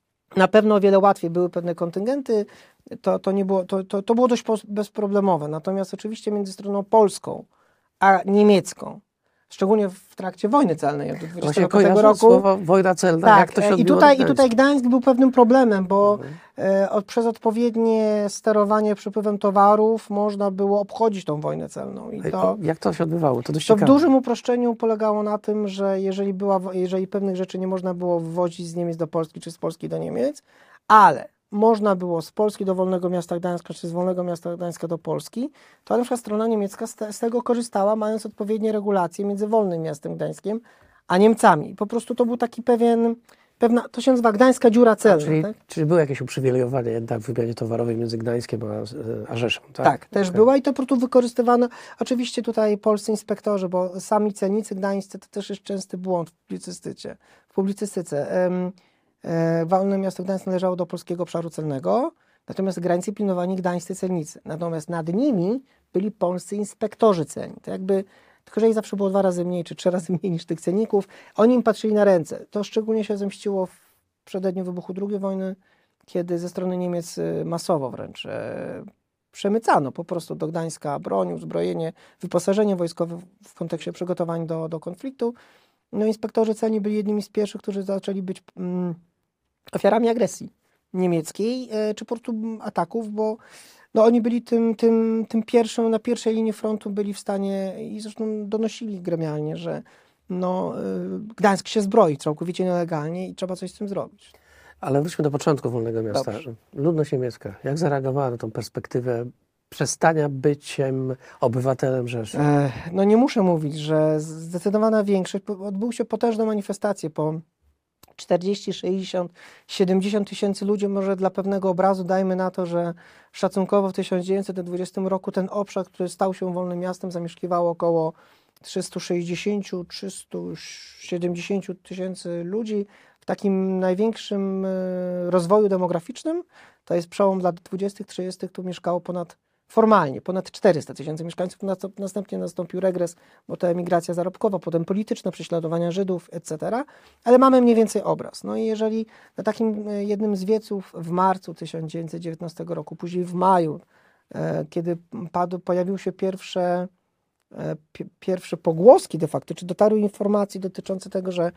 na pewno o wiele łatwiej były pewne kontyngenty, to, to, nie było, to, to, to było dość bezproblemowe. Natomiast oczywiście między stroną polską a niemiecką, szczególnie w trakcie wojny celnej od dwudziestego piątego roku. Słowo wojna celna, Tak, jak to się i odbiło tutaj, na i tutaj Gdańsk był pewnym problemem, bo Mhm. e, od, przez odpowiednie sterowanie przepływem towarów można było obchodzić tą wojnę celną. I Ej, to, o, Jak to się odbywało? To dość to w ciekawe. dużym uproszczeniu polegało na tym, że jeżeli, była, wo- jeżeli pewnych rzeczy nie można było wwozić z Niemiec do Polski, czy z Polski do Niemiec, ale można było z Polski do Wolnego Miasta Gdańska, czy z Wolnego Miasta Gdańska do Polski, to na przykład strona niemiecka z, te, z tego korzystała, mając odpowiednie regulacje między Wolnym Miastem Gdańskim a Niemcami. Po prostu to był taki pewien, pewna, to się nazywa gdańska dziura celna. Czyli, tak? czyli było jakieś uprzywilejowanie jednak w wymianie towarowej między Gdańskiem a, a Rzeszą, tak? Tak, też Okej. była i to po prostu wykorzystywano. Oczywiście tutaj polscy inspektorzy, bo sami celnicy gdańscy to też jest częsty błąd w publicystyce. W publicystyce. Em, e, Wolne Miasto Gdańsk należało do polskiego obszaru celnego, natomiast granicy pilnowali gdańscy celnicy. Natomiast nad nimi byli polscy inspektorzy celni. To jakby, tylko że ich zawsze było dwa razy mniej, czy trzy razy mniej niż tych celników. Oni im patrzyli na ręce. To szczególnie się zemściło w przededniu wybuchu drugiej wojny, kiedy ze strony Niemiec y, masowo wręcz e, przemycano po prostu do Gdańska broń, uzbrojenie, wyposażenie wojskowe w kontekście przygotowań do, do konfliktu. No inspektorzy celni byli jednymi z pierwszych, którzy zaczęli być mm, ofiarami agresji niemieckiej, e, czy po prostu ataków, bo no, oni byli tym, tym, tym pierwszym, na pierwszej linii frontu byli w stanie i zresztą donosili gremialnie, że no, y, Gdańsk się zbroi całkowicie nielegalnie i trzeba coś z tym zrobić. Ale wróćmy do początku Wolnego Miasta. Dobrze. Ludność niemiecka, jak zareagowała na tą perspektywę przestania byciem obywatelem Rzeszy? E, No nie muszę mówić, że zdecydowana większość, po- odbyły się potężne manifestacje po czterdzieści, sześćdziesiąt, siedemdziesiąt tysięcy ludzi. Może dla pewnego obrazu dajmy na to, że szacunkowo w tysiąc dziewięćset dwudziestym roku ten obszar, który stał się wolnym miastem, zamieszkiwało około trzysta sześćdziesiąt do trzystu siedemdziesięciu tysięcy ludzi. W takim największym e, rozwoju demograficznym, to jest przełom lat dwudziestych, trzydziestych, tu mieszkało ponad, formalnie, ponad czterysta tysięcy mieszkańców. Nastąp- Następnie nastąpił regres, bo to emigracja zarobkowa, potem polityczne prześladowania Żydów, et cetera. Ale mamy mniej więcej obraz. No i jeżeli na takim e, jednym z wieców w marcu tysiąc dziewięćset dziewiętnastego roku, później w maju, e, kiedy padł, pojawiły się pierwsze, e, pi- pierwsze pogłoski de facto, czy dotarły informacje dotyczące tego, że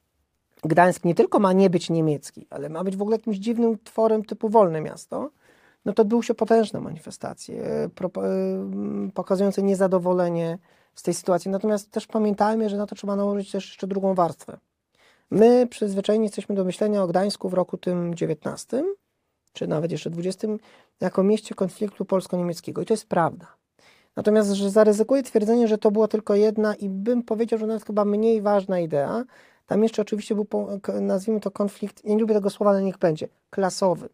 Gdańsk nie tylko ma nie być niemiecki, ale ma być w ogóle jakimś dziwnym tworem typu wolne miasto, no to odbyły się potężne manifestacje e, propo- e, m, pokazujące niezadowolenie z tej sytuacji. Natomiast też pamiętajmy, że na to trzeba nałożyć też jeszcze drugą warstwę. My przyzwyczajeni jesteśmy do myślenia o Gdańsku w roku tym dziewiętnastym, czy nawet jeszcze dwudziestym, jako mieście konfliktu polsko-niemieckiego. I to jest prawda. Natomiast że zaryzykuję twierdzenie, że to była tylko jedna i bym powiedział, że nawet chyba mniej ważna idea. Tam jeszcze oczywiście był, po- k- nazwijmy to konflikt, ja nie lubię tego słowa, ale niech będzie, klasowy.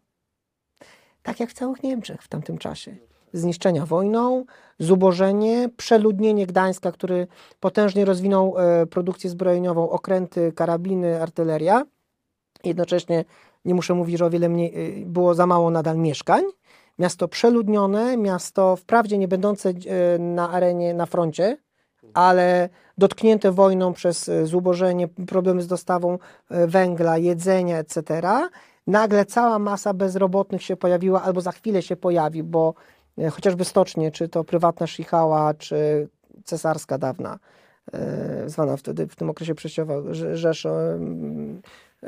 Tak jak w całych Niemczech w tamtym czasie. Zniszczenia wojną, zubożenie, przeludnienie Gdańska, który potężnie rozwinął e, produkcję zbrojeniową, okręty, karabiny, artyleria. Jednocześnie, nie muszę mówić, że o wiele mniej, y, było za mało nadal mieszkań. Miasto przeludnione, miasto wprawdzie nie będące y, na arenie, na froncie, ale dotknięte wojną przez y, zubożenie, problemy z dostawą y, węgla, jedzenia, et cetera. Nagle cała masa bezrobotnych się pojawiła, albo za chwilę się pojawi, bo y, chociażby stocznie, czy to prywatna Schichała, czy cesarska dawna, y, zwana wtedy w tym okresie przejściowa Rze- Rzesza, y,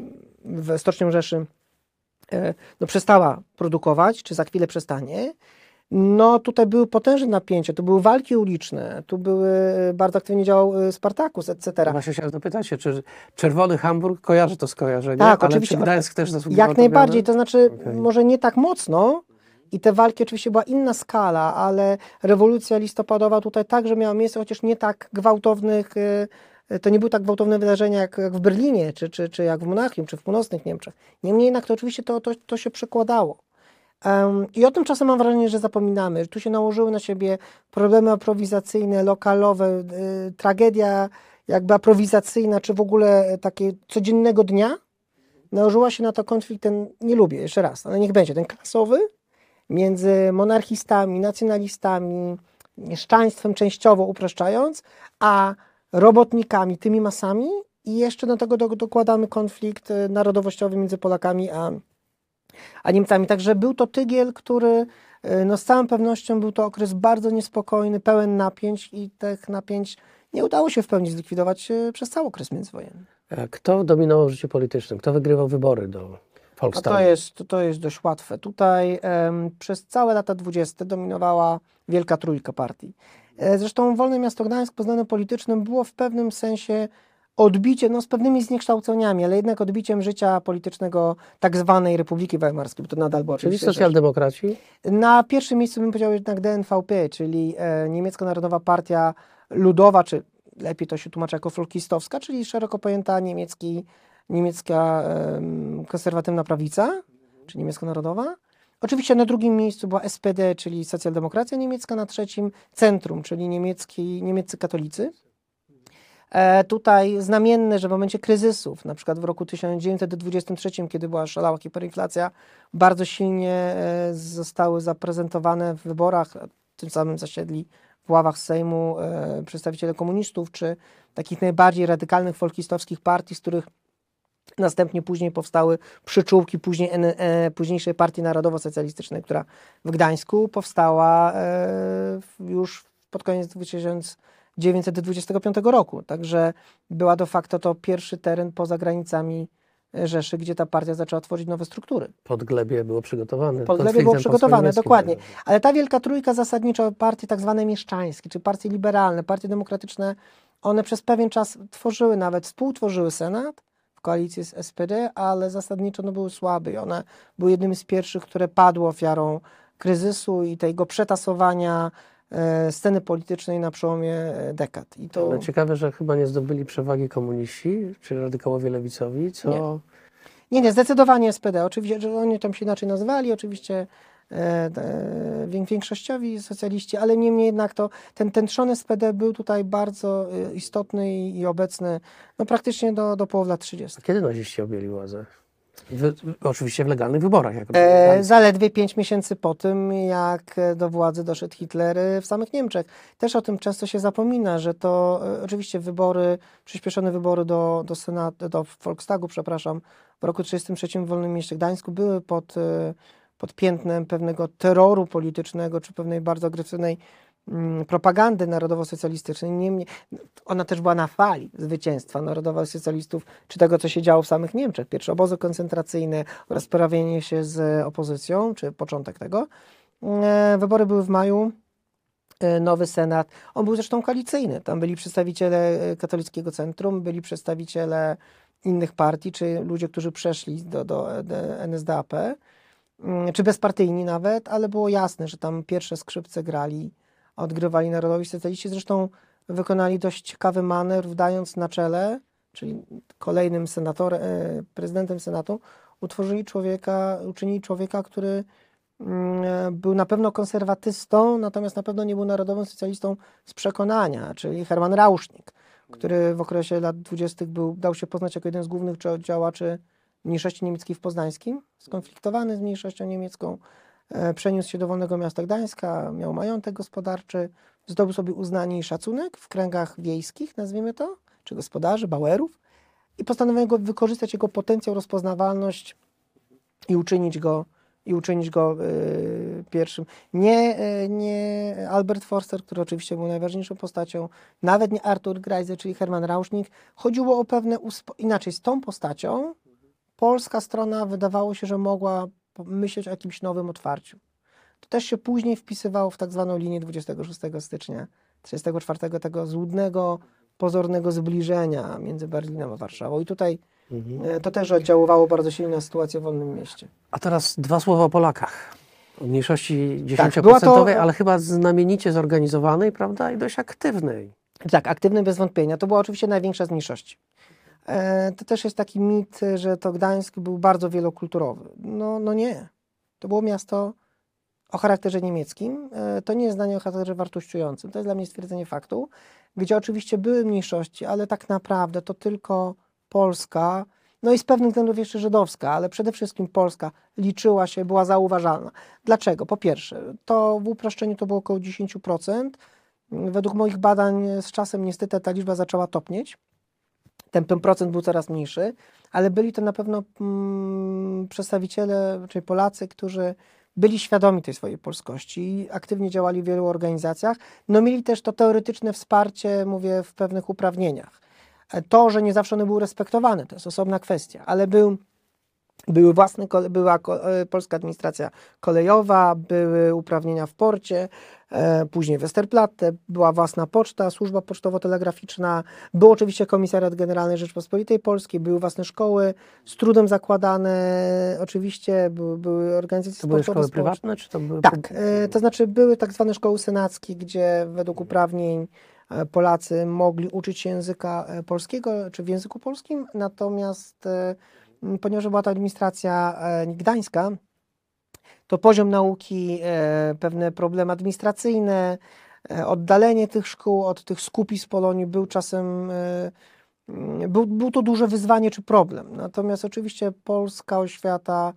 w Stocznią Rzeszy, e, no przestała produkować, czy za chwilę przestanie. No tutaj były potężne napięcia, tu były walki uliczne, tu były, bardzo aktywnie działał e, Spartakus, et cetera. Właśnie chciałem zapytać się, czy Czerwony Hamburg kojarzy to skojarzenie, Tak, ale oczywiście. czy Gdańsk też zasługiwał Jak to najbardziej, miano? to znaczy Okej. może nie tak mocno i te walki oczywiście była inna skala, ale rewolucja listopadowa tutaj także miała miejsce, chociaż nie tak gwałtownych, e, to nie były tak gwałtowne wydarzenia jak, jak w Berlinie, czy, czy, czy jak w Monachium, czy w północnych Niemczech. Niemniej jednak to oczywiście to, to, to się przekładało. Um, I o tym czasem mam wrażenie, że zapominamy, że tu się nałożyły na siebie problemy aprowizacyjne, lokalowe, y, tragedia jakby aprowizacyjna, czy w ogóle takie codziennego dnia. Nałożyła się na to konflikt ten, nie lubię, jeszcze raz, ale niech będzie, ten klasowy, między monarchistami, nacjonalistami, mieszczaństwem częściowo upraszczając, a robotnikami, tymi masami i jeszcze do tego do, dokładamy konflikt y, narodowościowy między Polakami a, a Niemcami. Także był to tygiel, który y, no z całą pewnością był to okres bardzo niespokojny, pełen napięć i tych napięć nie udało się w pełni zlikwidować y, przez cały okres międzywojenny. A kto dominował w życiu politycznym? Kto wygrywał wybory do A Volkstagu? to jest, to jest dość łatwe. Tutaj em, przez całe lata dwudzieste dominowała wielka trójka partii. E, Zresztą Wolne Miasto Gdańsk pod względem politycznym było w pewnym sensie odbiciem, no z pewnymi zniekształceniami, ale jednak odbiciem życia politycznego tak zwanej Republiki Weimarskiej, bo to nadal było Czyli oczywiście rzecz. socjaldemokraci? Na pierwszym miejscu bym powiedział jednak D N V P, czyli e, Niemiecka Narodowa Partia Ludowa, czy lepiej to się tłumaczy jako folkistowska, czyli szeroko pojęta niemiecki, niemiecka em, konserwatywna prawica, czy niemiecka narodowa. Oczywiście na drugim miejscu była S P D, czyli socjaldemokracja niemiecka, na trzecim Centrum, czyli niemiecki, niemieccy katolicy. E, tutaj znamienne, że w momencie kryzysów, na przykład w roku tysiąc dziewięćset dwudziestym trzecim, kiedy była szalała hiperinflacja, bardzo silnie e, zostały zaprezentowane w wyborach, a tym samym zasiedli w ławach Sejmu e, przedstawiciele komunistów, czy takich najbardziej radykalnych folkistowskich partii, z których następnie później powstały przyczółki później, e, późniejszej Partii Narodowo-Socjalistycznej, która w Gdańsku powstała e, już pod koniec tysiąc dziewięćset dwudziestego piątego roku. Także była de facto to pierwszy teren poza granicami Rzeszy, gdzie ta partia zaczęła tworzyć nowe struktury. Podglebie było przygotowane. Podglebie było konfliktem przygotowane, polsko-niemieckim. dokładnie. Ale ta wielka trójka zasadniczo, partie tak zwane mieszczańskie, czy partie liberalne, partie demokratyczne, one przez pewien czas tworzyły nawet, współtworzyły Senat w koalicji z S P D, ale zasadniczo no, były słabe i one były jednymi z pierwszych, które padły ofiarą kryzysu i tego przetasowania e, sceny politycznej na przełomie e, dekad. I to... Ale ciekawe, że chyba nie zdobyli przewagi komuniści, czy radykałowie lewicowi, co... Nie. Nie, nie, zdecydowanie S P D. Oczywiście, że oni tam się inaczej nazwali, oczywiście e, e, wiek- większościowi socjaliści, ale niemniej jednak to ten, ten trzon S P D był tutaj bardzo e, istotny i, i obecny no, praktycznie do, do połowy lat trzydziestych. Kiedy naziści objęli władzę? W, oczywiście w legalnych wyborach. Jak E, zaledwie pięć miesięcy po tym, jak do władzy doszedł Hitler w samych Niemczech. Też o tym często się zapomina, że to e, oczywiście wybory, przyspieszone wybory do, do Senatu, do Volkstagu, przepraszam, w roku tysiąc dziewięćset trzydziestym trzecim w Wolnym Mieście Gdańsku były pod, e, pod piętnem pewnego terroru politycznego, czy pewnej bardzo agresywnej mm, propagandy narodowo-socjalistycznej. Niemniej, ona też była na fali zwycięstwa narodowo-socjalistów, czy tego, co się działo w samych Niemczech. Pierwsze obozy koncentracyjne oraz porawienie się z opozycją, czy początek tego. E, Wybory były w maju, e, nowy Senat. On był zresztą koalicyjny. Tam byli przedstawiciele e, Katolickiego Centrum, byli przedstawiciele innych partii, czy ludzie, którzy przeszli do, do N S D A P, mm, czy bezpartyjni nawet, ale było jasne, że tam pierwsze skrzypce grali, odgrywali narodowi socjaliści. Zresztą wykonali dość ciekawy manewr, wdając na czele, czyli kolejnym senatorem, e, prezydentem Senatu, utworzyli człowieka, uczynili człowieka, który mm, e, był na pewno konserwatystą, natomiast na pewno nie był narodowym socjalistą z przekonania, czyli Hermann Rauschning, który w okresie lat dwudziestych był, dał się poznać jako jeden z głównych działaczy mniejszości niemieckiej w Poznańskim, skonfliktowany z mniejszością niemiecką, e, przeniósł się do Wolnego Miasta Gdańska, miał majątek gospodarczy, zdobył sobie uznanie i szacunek w kręgach wiejskich, nazwijmy to, czy gospodarzy, bauerów, i postanowił go wykorzystać jego potencjał, rozpoznawalność i uczynić go, i uczynić go y, pierwszym. Nie, y, nie Albert Forster, który oczywiście był najważniejszą postacią, nawet nie Arthur Greiser, czyli Hermann Rauschning. Chodziło o pewne, uspo- inaczej, z tą postacią polska strona wydawało się, że mogła myśleć o jakimś nowym otwarciu. To też się później wpisywało w tak zwaną linię dwudziestego szóstego stycznia tysiąc dziewięćset trzydziestego czwartego, tego złudnego, pozornego zbliżenia między Berlinem a Warszawą. I tutaj Mhm. e, to też oddziaływało bardzo silnie na sytuację w Wolnym Mieście. A teraz dwa słowa o Polakach. O mniejszości była dziesięcioprocentowej, to- ale chyba znamienicie zorganizowanej, prawda, i dość aktywnej. Tak, aktywny bez wątpienia. To była oczywiście największa z mniejszości. E, to też jest taki mit, że to Gdańsk był bardzo wielokulturowy. No, no nie. To było miasto o charakterze niemieckim. E, to nie jest zdanie o charakterze wartościującym. To jest dla mnie stwierdzenie faktu, gdzie oczywiście były mniejszości, ale tak naprawdę to tylko Polska no i z pewnych względów jeszcze żydowska, ale przede wszystkim polska liczyła się, była zauważalna. Dlaczego? Po pierwsze, to w uproszczeniu to było około dziesięć procent. Według moich badań z czasem niestety ta liczba zaczęła topnieć. Ten, ten procent był coraz mniejszy, ale byli to na pewno mm, przedstawiciele, czyli Polacy, którzy byli świadomi tej swojej polskości i aktywnie działali w wielu organizacjach. No mieli też to teoretyczne wsparcie, mówię, w pewnych uprawnieniach. To, że nie zawsze one były respektowane, to jest osobna kwestia, ale był, były własne, była polska administracja kolejowa, były uprawnienia w porcie, e, później Westerplatte, była własna poczta, służba pocztowo-telegraficzna, był oczywiście Komisariat Generalny Rzeczypospolitej Polskiej, były własne szkoły, z trudem zakładane, oczywiście były, były organizacje To były sportowe. szkoły prywatne, czy to były... Tak, e, to znaczy były tak zwane szkoły senackie, gdzie według uprawnień Polacy mogli uczyć się języka polskiego, czy w języku polskim, natomiast ponieważ była to administracja gdańska, to poziom nauki, pewne problemy administracyjne, oddalenie tych szkół od tych skupisk Polonii był czasem, był, był to duże wyzwanie czy problem. Natomiast oczywiście polska oświata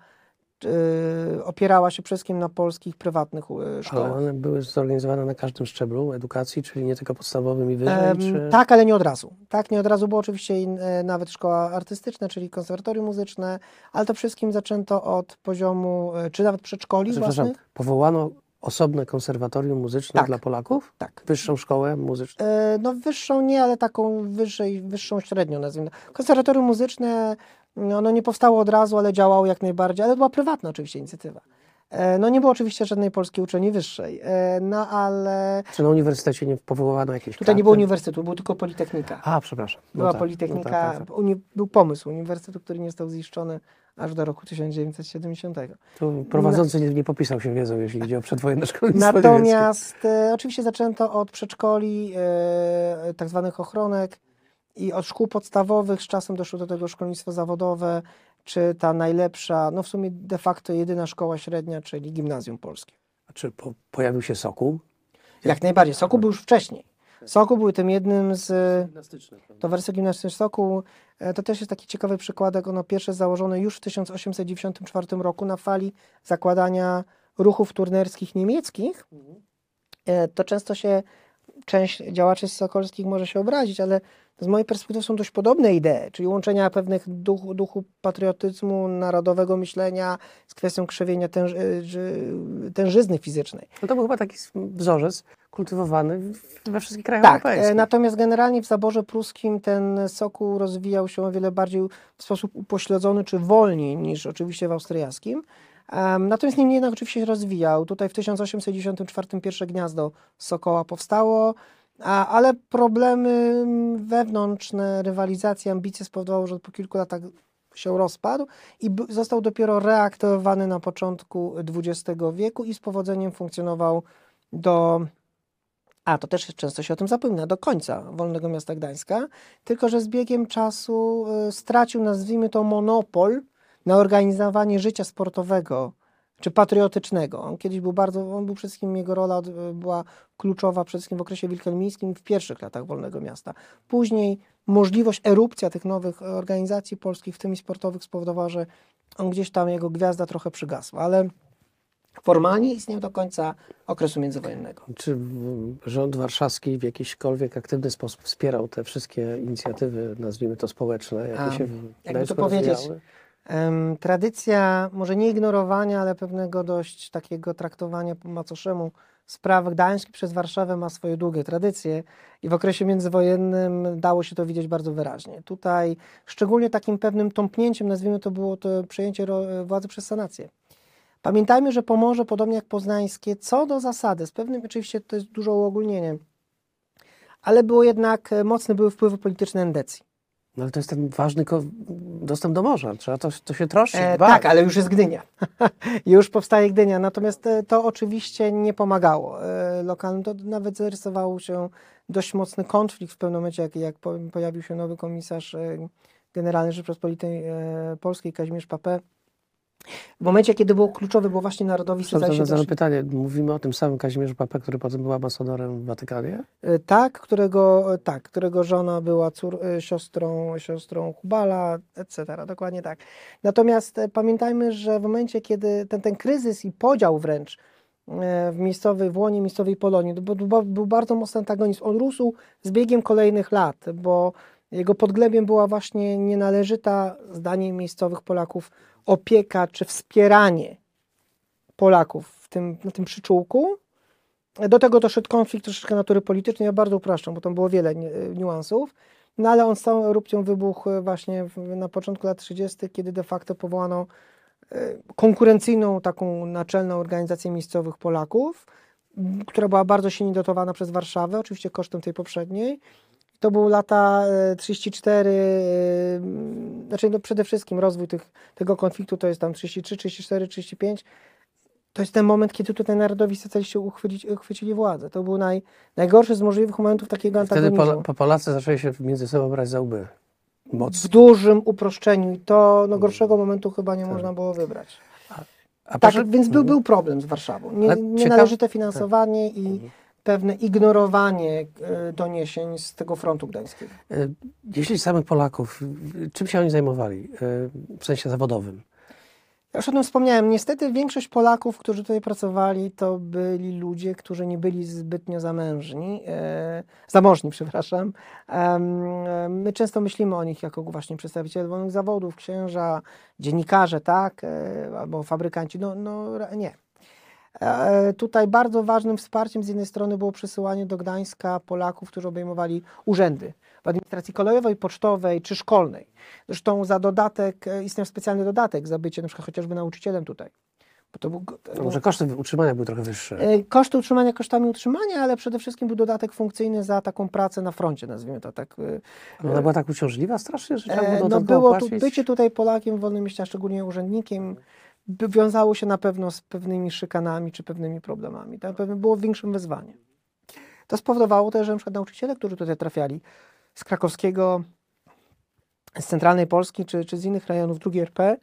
opierała się przede wszystkim na polskich, prywatnych szkołach. Ale one były zorganizowane na każdym szczeblu edukacji, czyli nie tylko podstawowym i wyżej? Um, czy... Tak, ale nie od razu. Tak, nie od razu, było oczywiście in, nawet szkoła artystyczna, czyli konserwatorium muzyczne, ale to wszystkim zaczęto od poziomu, czy nawet przedszkoli Znaczy, własnych. Powołano osobne konserwatorium muzyczne Tak. dla Polaków? Tak. Wyższą szkołę muzyczną? E, no wyższą nie, ale taką wyżej, wyższą średnią nazwijmy. Konserwatorium muzyczne, ono nie powstało od razu, ale działało jak najbardziej, ale była prywatna oczywiście inicjatywa. E, no nie było oczywiście żadnej polskiej uczelni wyższej, e, no ale... Czy na uniwersytecie nie powołano jakieś Tutaj nie było katedry? uniwersytetu, był tylko Politechnika. A, przepraszam. No Była tak, Politechnika, no tak, tak, tak. Uni, był pomysł uniwersytetu, który nie został ziszczony aż do roku tysiąc dziewięćset siedemdziesiątego. Tu prowadzący nie, nie popisał się wiedzą, jeśli chodzi o przedwojenne szkolnictwo niemieckie. Natomiast e, oczywiście zaczęto od przedszkoli, e, tak zwanych ochronek i od szkół podstawowych, z czasem doszło do tego szkolnictwo zawodowe, czy ta najlepsza, no w sumie de facto jedyna szkoła średnia, czyli Gimnazjum Polskie. A czy po, pojawił się Sokół? Jak najbardziej. Sokół był już wcześniej. Sokół był tym jednym z... To wersja gimnastyczna Sokół, e, to też jest taki ciekawy przykładek. Ono pierwsze założone już w tysiąc osiemset dziewięćdziesiątym czwartym roku na fali zakładania ruchów turnerskich niemieckich. E, to często się, część działaczy sokolskich może się obrazić, ale z mojej perspektywy są dość podobne idee, czyli łączenia pewnych duchu, duchu patriotyzmu, narodowego myślenia z kwestią krzewienia tęż, tężyzny fizycznej. No to był chyba taki wzorzec kultywowany we wszystkich krajach Tak, europejskich. e, natomiast generalnie w zaborze pruskim ten Sokół rozwijał się o wiele bardziej w sposób upośledzony czy wolniej niż oczywiście w austriackim. Um, natomiast niemniej jednak oczywiście się rozwijał. Tutaj w tysiąc osiemset dziewięćdziesiątym czwartym pierwsze gniazdo Sokoła powstało, a, ale problemy wewnętrzne, rywalizacja, ambicje spowodowały, że po kilku latach się rozpadł i b- został dopiero reaktywowany na początku dwudziestego wieku i z powodzeniem funkcjonował do... A, to też często się o tym zapomina, do końca Wolnego Miasta Gdańska, tylko że z biegiem czasu y, stracił, nazwijmy to, monopol na organizowanie życia sportowego czy patriotycznego. On kiedyś był bardzo, on był przede wszystkim, jego rola y, była kluczowa przede wszystkim w okresie wielkomiejskim w pierwszych latach Wolnego Miasta. Później możliwość erupcja tych nowych organizacji polskich, w tym i sportowych, spowodowała, że on gdzieś tam, jego gwiazda trochę przygasła, ale formalnie istniał do końca okresu międzywojennego. Czy rząd warszawski w jakiśkolwiek aktywny sposób wspierał te wszystkie inicjatywy, nazwijmy to społeczne, jakie A, się w jakby Gdańsku to powiedzieć, rozwijały? em, tradycja może nie ignorowania, ale pewnego dość takiego traktowania po macoszemu spraw gdańskich przez Warszawę ma swoje długie tradycje i w okresie międzywojennym dało się to widzieć bardzo wyraźnie. Tutaj szczególnie takim pewnym tąpnięciem, nazwijmy to, było to przejęcie ro- władzy przez sanację. Pamiętajmy, że Pomorze, podobnie jak poznańskie, co do zasady, z pewnym, oczywiście to jest duże uogólnienie, ale było jednak, mocne były wpływy polityczne endecji. No ale to jest ten ważny ko- dostęp do morza. Trzeba to, to się troszczyć. E, dbać. tak, ale już jest Gdynia. Już powstaje Gdynia, natomiast e, to oczywiście nie pomagało e, lokalnym. To nawet zarysował się dość mocny konflikt w pewnym momencie, jak, jak po, pojawił się nowy komisarz e, generalny Rzeczypospolitej e, Polskiej, Kazimierz Papę. W momencie, kiedy było kluczowe, było właśnie narodowi Przepraszam, socjalistyczni zadam doszli. pytanie. Mówimy o tym samym Kazimierzu Papę, który potem był ambasadorem w Watykanie? Y, Tak, którego, y, tak, którego żona była cór, y, siostrą, siostrą Hubala, et cetera. Dokładnie tak. Natomiast e, pamiętajmy, że w momencie, kiedy ten, ten kryzys i podział wręcz e, w miejscowej, w łonie miejscowej Polonii, to był, był był bardzo mocny antagonizm. On rósł z biegiem kolejnych lat, bo jego podglebiem była właśnie nienależyta, zdaniem miejscowych Polaków, opieka czy wspieranie Polaków w tym, na tym przyczółku. Do tego doszedł konflikt troszeczkę natury politycznej, ja bardzo upraszczam, bo tam było wiele ni- niuansów, no ale on z całą erupcją wybuchł właśnie w, na początku lat trzydziestych, kiedy de facto powołano e, konkurencyjną taką naczelną organizację miejscowych Polaków, m, która była bardzo silnie dotowana przez Warszawę, oczywiście kosztem tej poprzedniej. To były lata e, trzydziesty czwarty, e, m, znaczy no przede wszystkim rozwój tych, tego konfliktu to jest tam trzydziesty trzy, trzydziesty cztery, trzydzieści pięć. To jest ten moment, kiedy tutaj narodowi socjaliści uchwycić, uchwycili władzę. To był naj, najgorszy z możliwych momentów takiego Wtedy antagonizmu. Pol- po Polacy zaczęli się między sobą brać za łby. Moc. W dużym uproszczeniu i to no, gorszego momentu chyba nie można było wybrać. A Tak, proszę- więc był, był problem z Warszawą. Nie, Ale nienależyte ciekaw- finansowanie i pewne ignorowanie e, doniesień z tego frontu gdańskiego. E, Jeśli samych Polaków, czym się oni zajmowali? E, W sensie zawodowym? Ja już o tym wspomniałem. Niestety większość Polaków, którzy tutaj pracowali, to byli ludzie, którzy nie byli zbytnio zamężni, e, zamożni, przepraszam. Em, e, my często myślimy o nich jako właśnie przedstawiciele wolnych zawodów, księża, dziennikarze, tak, e, albo fabrykanci. No, no ra- nie. E, Tutaj bardzo ważnym wsparciem z jednej strony było przesyłanie do Gdańska Polaków, którzy obejmowali urzędy w administracji kolejowej, pocztowej czy szkolnej. Zresztą za dodatek, e, istniał specjalny dodatek za bycie na przykład chociażby nauczycielem tutaj. Bo to był, to No, może koszty utrzymania były trochę wyższe. e, koszty utrzymania kosztami utrzymania, ale przede wszystkim był dodatek funkcyjny za taką pracę na froncie, nazwijmy to tak. e, Ale ona była tak uciążliwa strasznie, że trzeba było E, No dodatkowo było tu, płacić? bycie tutaj Polakiem w wolnym mieście, a szczególnie urzędnikiem, by- wiązało się na pewno z pewnymi szykanami czy pewnymi problemami. To na pewno było większym wyzwaniem. To spowodowało też, że na przykład nauczyciele, którzy tutaj trafiali z krakowskiego, z centralnej Polski czy, czy z innych rejonów drugiej er pe,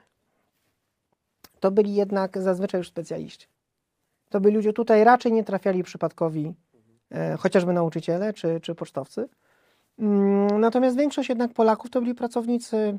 to byli jednak zazwyczaj już specjaliści. To byli ludzie tutaj raczej nie trafiali przypadkowi, e, chociażby nauczyciele czy, czy pocztowcy. Mm, Natomiast większość jednak Polaków to byli pracownicy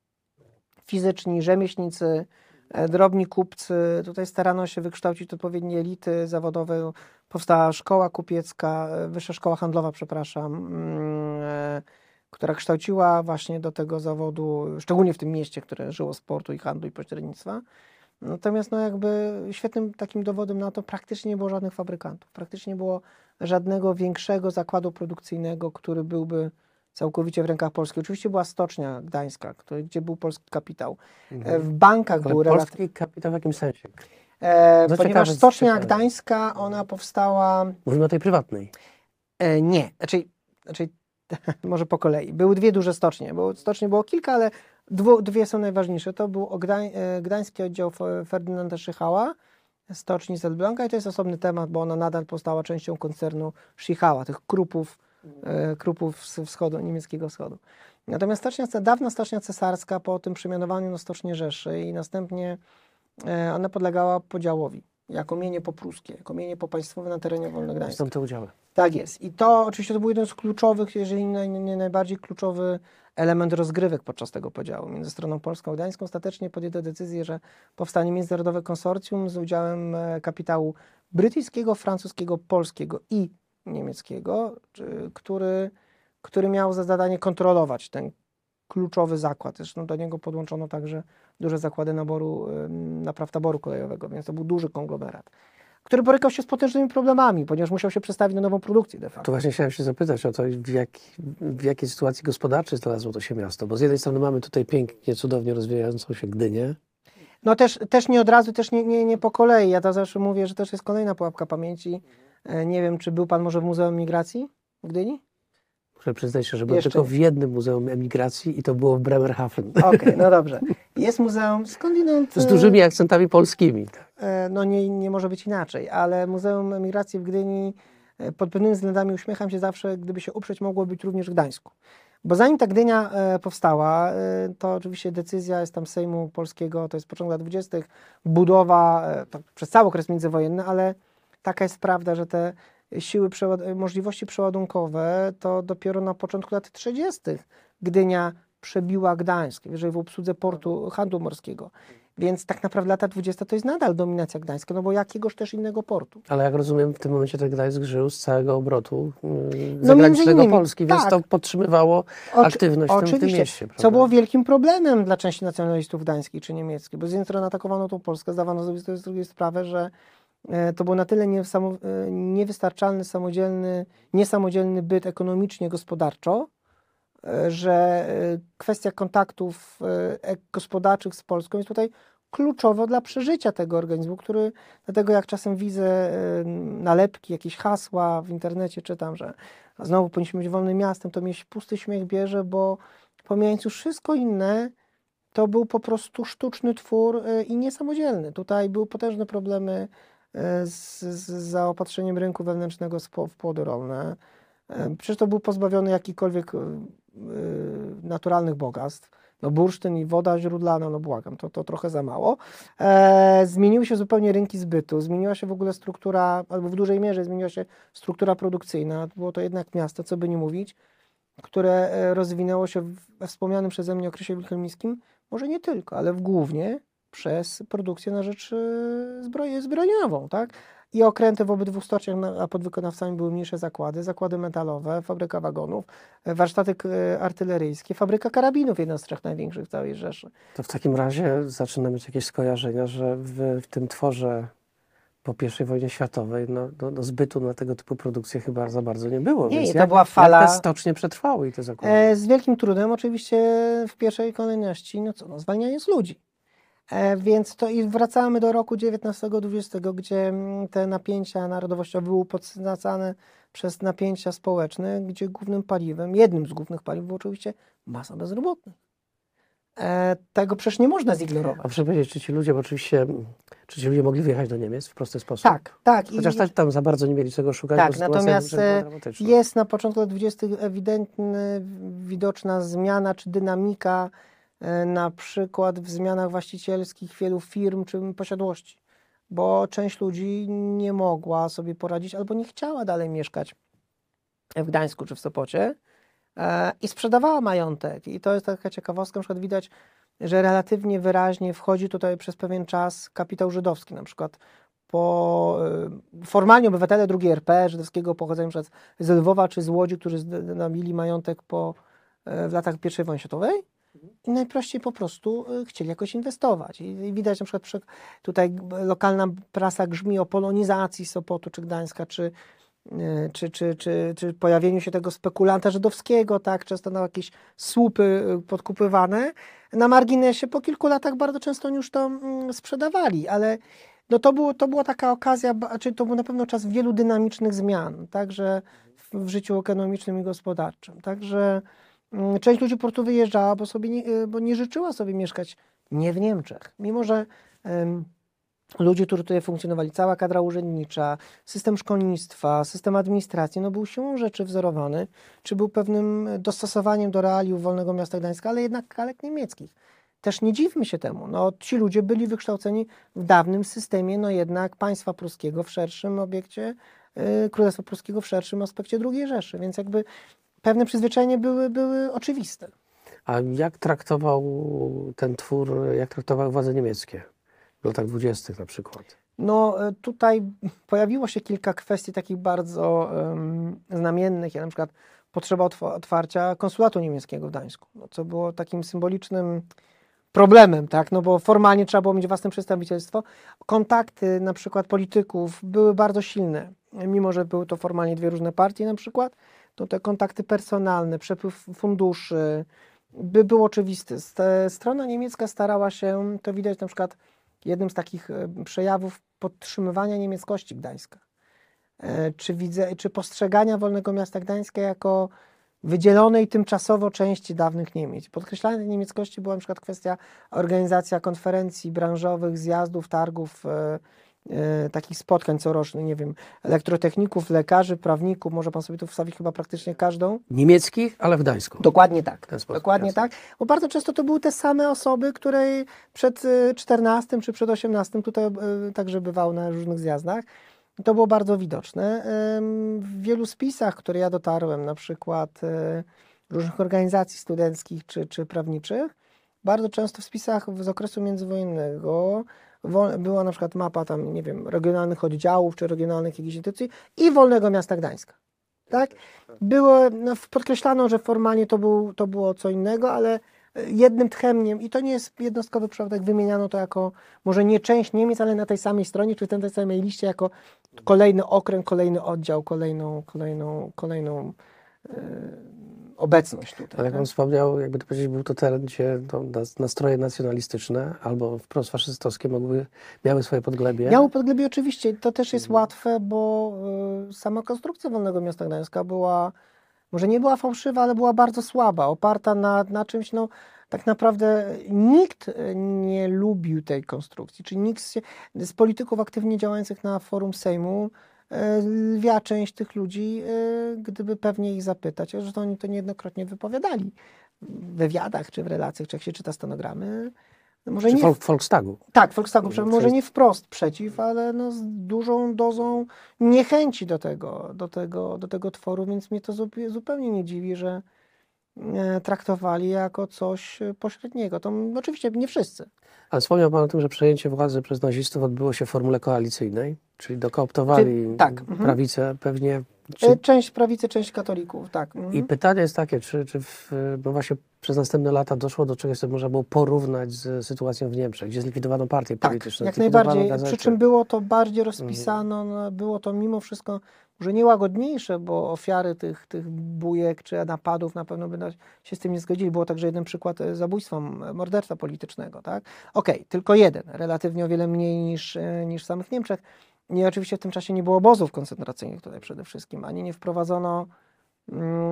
fizyczni, rzemieślnicy, e, drobni kupcy. Tutaj starano się wykształcić odpowiednie elity zawodowe. Powstała szkoła kupiecka, e, wyższa szkoła handlowa, przepraszam, mm, e, która kształciła właśnie do tego zawodu, szczególnie w tym mieście, które żyło z sportu i handlu i pośrednictwa. Natomiast no jakby świetnym takim dowodem na to praktycznie nie było żadnych fabrykantów. Praktycznie nie było żadnego większego zakładu produkcyjnego, który byłby całkowicie w rękach Polski. Oczywiście była stocznia gdańska, który, gdzie był polski kapitał. E, W bankach Ale był relat... polski kapitał w jakim sensie? e, No ponieważ ciekawe, stocznia ciekawe. gdańska, ona powstała... Mówimy o tej prywatnej. E, nie, znaczy, znaczy może po kolei. Były dwie duże stocznie. Było, stocznie było kilka, ale dwu, dwie są najważniejsze. To był Gdań, e, Gdański oddział F- Ferdynanda Szychała, stoczni z Elbląga i to jest osobny temat, bo ona nadal pozostała częścią koncernu Schichała, tych krupów, e, krupów z wschodu, niemieckiego wschodu. Natomiast stocznia, dawna stocznia cesarska po tym przemianowaniu na stocznię Rzeszy i następnie e, ona podlegała podziałowi jako mienie popruskie, jako mienie popaństwowe na terenie Wolnogdańska. Są te udziały. Tak jest. I to oczywiście to był jeden z kluczowych, jeżeli nie, nie najbardziej kluczowy element rozgrywek podczas tego podziału między stroną polską a gdańską. Ostatecznie podjęto decyzję, że powstanie międzynarodowe konsorcjum z udziałem e, kapitału brytyjskiego, francuskiego, polskiego i niemieckiego, czy- który, który miał za zadanie kontrolować ten kluczowy zakład. Zresztą do niego podłączono także duże zakłady naboru, em, napraw taboru kolejowego, więc to był duży konglomerat, który borykał się z potężnymi problemami, ponieważ musiał się przestawić na nową produkcję de To facto. właśnie chciałem się zapytać o to, w, jak, w jakiej sytuacji gospodarczej znalazło to się miasto. Bo z jednej strony mamy tutaj pięknie, cudownie rozwijającą się Gdynię. No też, też nie od razu, też nie, nie, nie po kolei. Ja to zawsze mówię, że też jest kolejna pułapka pamięci. E, Nie wiem, czy był Pan może w Muzeum Migracji w Gdyni? Muszę przyznać się, że byłem Jeszcze tylko nie. w jednym muzeum emigracji i to było w Bremerhaven. Okej, no dobrze. Jest muzeum skądinąd... Z e, dużymi akcentami polskimi. e, No nie, nie może być inaczej, ale Muzeum Emigracji w Gdyni e, pod pewnymi względami uśmiecham się zawsze, gdyby się uprzeć, mogło być również w Gdańsku. Bo zanim ta Gdynia e, powstała, e, to oczywiście decyzja jest tam Sejmu Polskiego, to jest początek lat dwudziestych, budowa e, to przez cały okres międzywojenny, ale taka jest prawda, że te siły, przeład- możliwości przeładunkowe to dopiero na początku lat trzydziestych Gdynia przebiła Gdańsk, jeżeli w obsłudze portu handlu morskiego. Więc tak naprawdę lata dwudzieste to jest nadal dominacja Gdańska, no bo jakiegoż też innego portu. Ale jak rozumiem, w tym momencie ten Gdańsk żył z całego obrotu yy, No, zagranicznego między innymi, Polski, więc tak. to podtrzymywało Oczy- aktywność w tym, w tym oczywiście, mieście. co prawda? było wielkim problemem dla części nacjonalistów gdańskich czy niemieckich, bo z jednej strony atakowano tą Polskę, zdawano sobie z drugiej sprawę, że e, to był na tyle niesamo, e, niewystarczalny, samodzielny, niesamodzielny byt ekonomicznie, gospodarczo, e, że e, kwestia kontaktów e, gospodarczych z Polską jest tutaj kluczowa dla przeżycia tego organizmu, który, dlatego jak czasem widzę e, nalepki, jakieś hasła w internecie, czytam, że znowu powinniśmy być wolnym miastem, to mnie pusty śmiech bierze, bo pomijając już wszystko inne, to był po prostu sztuczny twór y, i niesamodzielny. Tutaj były potężne problemy y, z, z zaopatrzeniem rynku wewnętrznego w po- w płody rolne. Y, Przecież to był pozbawiony jakichkolwiek y, y, naturalnych bogactw. No bursztyn i woda źródlana, no błagam, to, to trochę za mało. E, zmieniły się zupełnie rynki zbytu, zmieniła się w ogóle struktura, albo w dużej mierze zmieniła się struktura produkcyjna. Było to jednak miasto, co by nie mówić, które e, rozwinęło się we wspomnianym przeze mnie okresie wilhelmińskim, może nie tylko, ale w głównie przez produkcję na rzecz e, zbroi, zbrojeniową, tak? I okręty w obydwu stoczniach, na- a podwykonawcami były mniejsze zakłady, zakłady metalowe, fabryka wagonów, e, warsztaty k- e, artyleryjskie, fabryka karabinów, jedna z trzech największych w całej Rzeszy. To w takim razie zaczyna mieć jakieś skojarzenia, że w, w tym tworze po pierwszej wojnie światowej no, no, no zbytu na tego typu produkcje chyba za bardzo nie było. Nie, więc i to jak, była fala- jak te stocznie przetrwały i te zakłady? E, z wielkim trudem oczywiście w pierwszej kolejności, no co, no zwalnianie z ludzi. E, więc to i wracamy do roku dziewiętnastego dwudziestego, gdzie mm, te napięcia narodowościowe były podsycane przez napięcia społeczne, gdzie głównym paliwem, jednym z głównych paliw było oczywiście masa bezrobotnych. E, tego przecież nie można zignorować. A proszę powiedzieć, czy ci ludzie, bo oczywiście, czy ci ludzie mogli wyjechać do Niemiec w prosty sposób? Tak, tak. Chociaż I- tak tam za bardzo nie mieli czego szukać, Tak, bo sytuacja natomiast była e, dramatyczna. jest na początku lat dwudziestych ewidentny, widoczna zmiana czy dynamika e, na przykład w zmianach właścicielskich wielu firm czy posiadłości, bo część ludzi nie mogła sobie poradzić albo nie chciała dalej mieszkać w Gdańsku czy w Sopocie e, i sprzedawała majątek. I to jest taka ciekawostka, na przykład widać, że relatywnie wyraźnie wchodzi tutaj przez pewien czas kapitał żydowski, na przykład po y, formalnie obywatele drugiej R P żydowskiego pochodzenia na przykład z Lwowa czy z Łodzi, którzy nabili majątek po, y, w latach pierwszej wojny światowej i najprościej po prostu y, chcieli jakoś inwestować. I, i widać na przykład przy, tutaj lokalna prasa grzmi o polonizacji Sopotu czy Gdańska, czy, y, czy, czy, czy, czy pojawieniu się tego spekulanta żydowskiego, tak, często na jakieś słupy y, podkupywane. Na marginesie po kilku latach bardzo często oni już to mm, sprzedawali, ale no to, było, to była taka okazja, ba- czy to był na pewno czas wielu dynamicznych zmian, także w, w życiu ekonomicznym i gospodarczym. Także mm, część ludzi po prostu wyjeżdżała, bo, sobie nie, y, bo nie życzyła sobie mieszkać nie w Niemczech. Mimo że em, ludzie, którzy tutaj funkcjonowali, cała kadra urzędnicza, system szkolnictwa, system administracji, no był siłą rzeczy wzorowany, czy był pewnym dostosowaniem do realiów Wolnego Miasta Gdańska, ale jednak kalek niemieckich. Też nie dziwmy się temu. No, ci ludzie byli wykształceni w dawnym systemie, no jednak państwa pruskiego w szerszym obiekcie, yy, Królestwa Pruskiego w szerszym aspekcie drugiej Rzeszy, więc jakby pewne przyzwyczajenia były, były oczywiste. A jak traktował ten twór, jak traktowały władze niemieckie w latach dwudziestych na przykład? No e, tutaj pojawiło się kilka kwestii takich bardzo um, znamiennych, jak na przykład potrzeba otw- otwarcia konsulatu niemieckiego w Gdańsku, no, co było takim symbolicznym problemem, tak, no bo formalnie trzeba było mieć własne przedstawicielstwo. Kontakty na przykład polityków były bardzo silne, mimo że były to formalnie dwie różne partie na przykład, to te kontakty personalne, przepływ funduszy by był oczywisty. St- Strona niemiecka starała się, to widać na przykład jednym z takich e, przejawów podtrzymywania niemieckości Gdańska, e, czy, widzę, czy postrzegania Wolnego Miasta Gdańska jako wydzielonej tymczasowo części dawnych Niemiec. Podkreślanie tej niemieckości była na przykład kwestia organizacja konferencji branżowych, zjazdów, targów, e, e, takich spotkań corocznych, nie wiem, elektrotechników, lekarzy, prawników, może pan sobie tu wstawić chyba praktycznie każdą. Niemieckich, ale w Gdańsku. Dokładnie tak. ten sposób, Dokładnie jasne. tak. Bo bardzo często to były te same osoby, które przed e, czternastym czy przed osiemnastym tutaj e, także bywały na różnych zjazdach. I to było bardzo widoczne. Em, W wielu spisach, które ja dotarłem, na przykład e, różnych organizacji studenckich czy, czy prawniczych, bardzo często w spisach z okresu międzywojennego wo- była na przykład mapa tam, nie wiem, regionalnych oddziałów czy regionalnych jakichś instytucji i Wolnego Miasta Gdańska. Tak? Było, no, podkreślano, że formalnie to, był, to było co innego, ale jednym tchem, nie, i to nie jest jednostkowy przypadek, wymieniano to jako może nie część Niemiec, ale na tej samej stronie, czy w tej samej liście jako kolejny okręg, kolejny oddział, kolejną, kolejną, kolejną e, obecność tutaj. Ale jak tak? on wspomniał, jakby to powiedzieć, był to teren, gdzie no, nas- nastroje nacjonalistyczne albo wprost faszystowskie mogły, miały swoje podglebie. Miało podglebie oczywiście, to też jest łatwe, bo y, sama konstrukcja Wolnego Miasta Gdańska była, może nie była fałszywa, ale była bardzo słaba, oparta na, na czymś, no tak naprawdę nikt y, nie lubił tej konstrukcji, czyli nikt z, z polityków aktywnie działających na forum Sejmu, y, lwia część tych ludzi, y, gdyby pewnie ich zapytać, a zresztą oni to niejednokrotnie wypowiadali w wywiadach, czy w relacjach, czy jak się czyta stenogramy, może Czy nie Vol- Volkstagu. tak, Volkswagen, No, może przez- nie wprost przeciw, ale no z dużą dozą niechęci do tego, do tego, do tego tworu, więc mnie to zup- zupełnie nie dziwi, że e, traktowali jako coś e, pośredniego. To m, oczywiście nie wszyscy. Ale wspomniał Pan o tym, że przejęcie władzy przez nazistów odbyło się w formule koalicyjnej, czyli dokooptowali Czy- tak, mhm. prawicę pewnie. E, Czy, Część prawicy, część katolików, tak. Mhm. I pytanie jest takie, czy, czy w, no właśnie przez następne lata doszło do czegoś, co można było porównać z sytuacją w Niemczech, gdzie zlikwidowano partie Tak, polityczne, jak zlikwidowano najbardziej. gazety. Przy czym było to bardziej rozpisano, no, było to mimo wszystko może niełagodniejsze, bo ofiary tych, tych bujek czy napadów na pewno by nas- się z tym nie zgodzili. Było także jeden przykład e, zabójstwa, m, morderstwa politycznego. Tak? Okej, tylko jeden, relatywnie o wiele mniej niż, e, niż w samych Niemczech. I oczywiście w tym czasie nie było obozów koncentracyjnych tutaj przede wszystkim, ani nie wprowadzono, mm,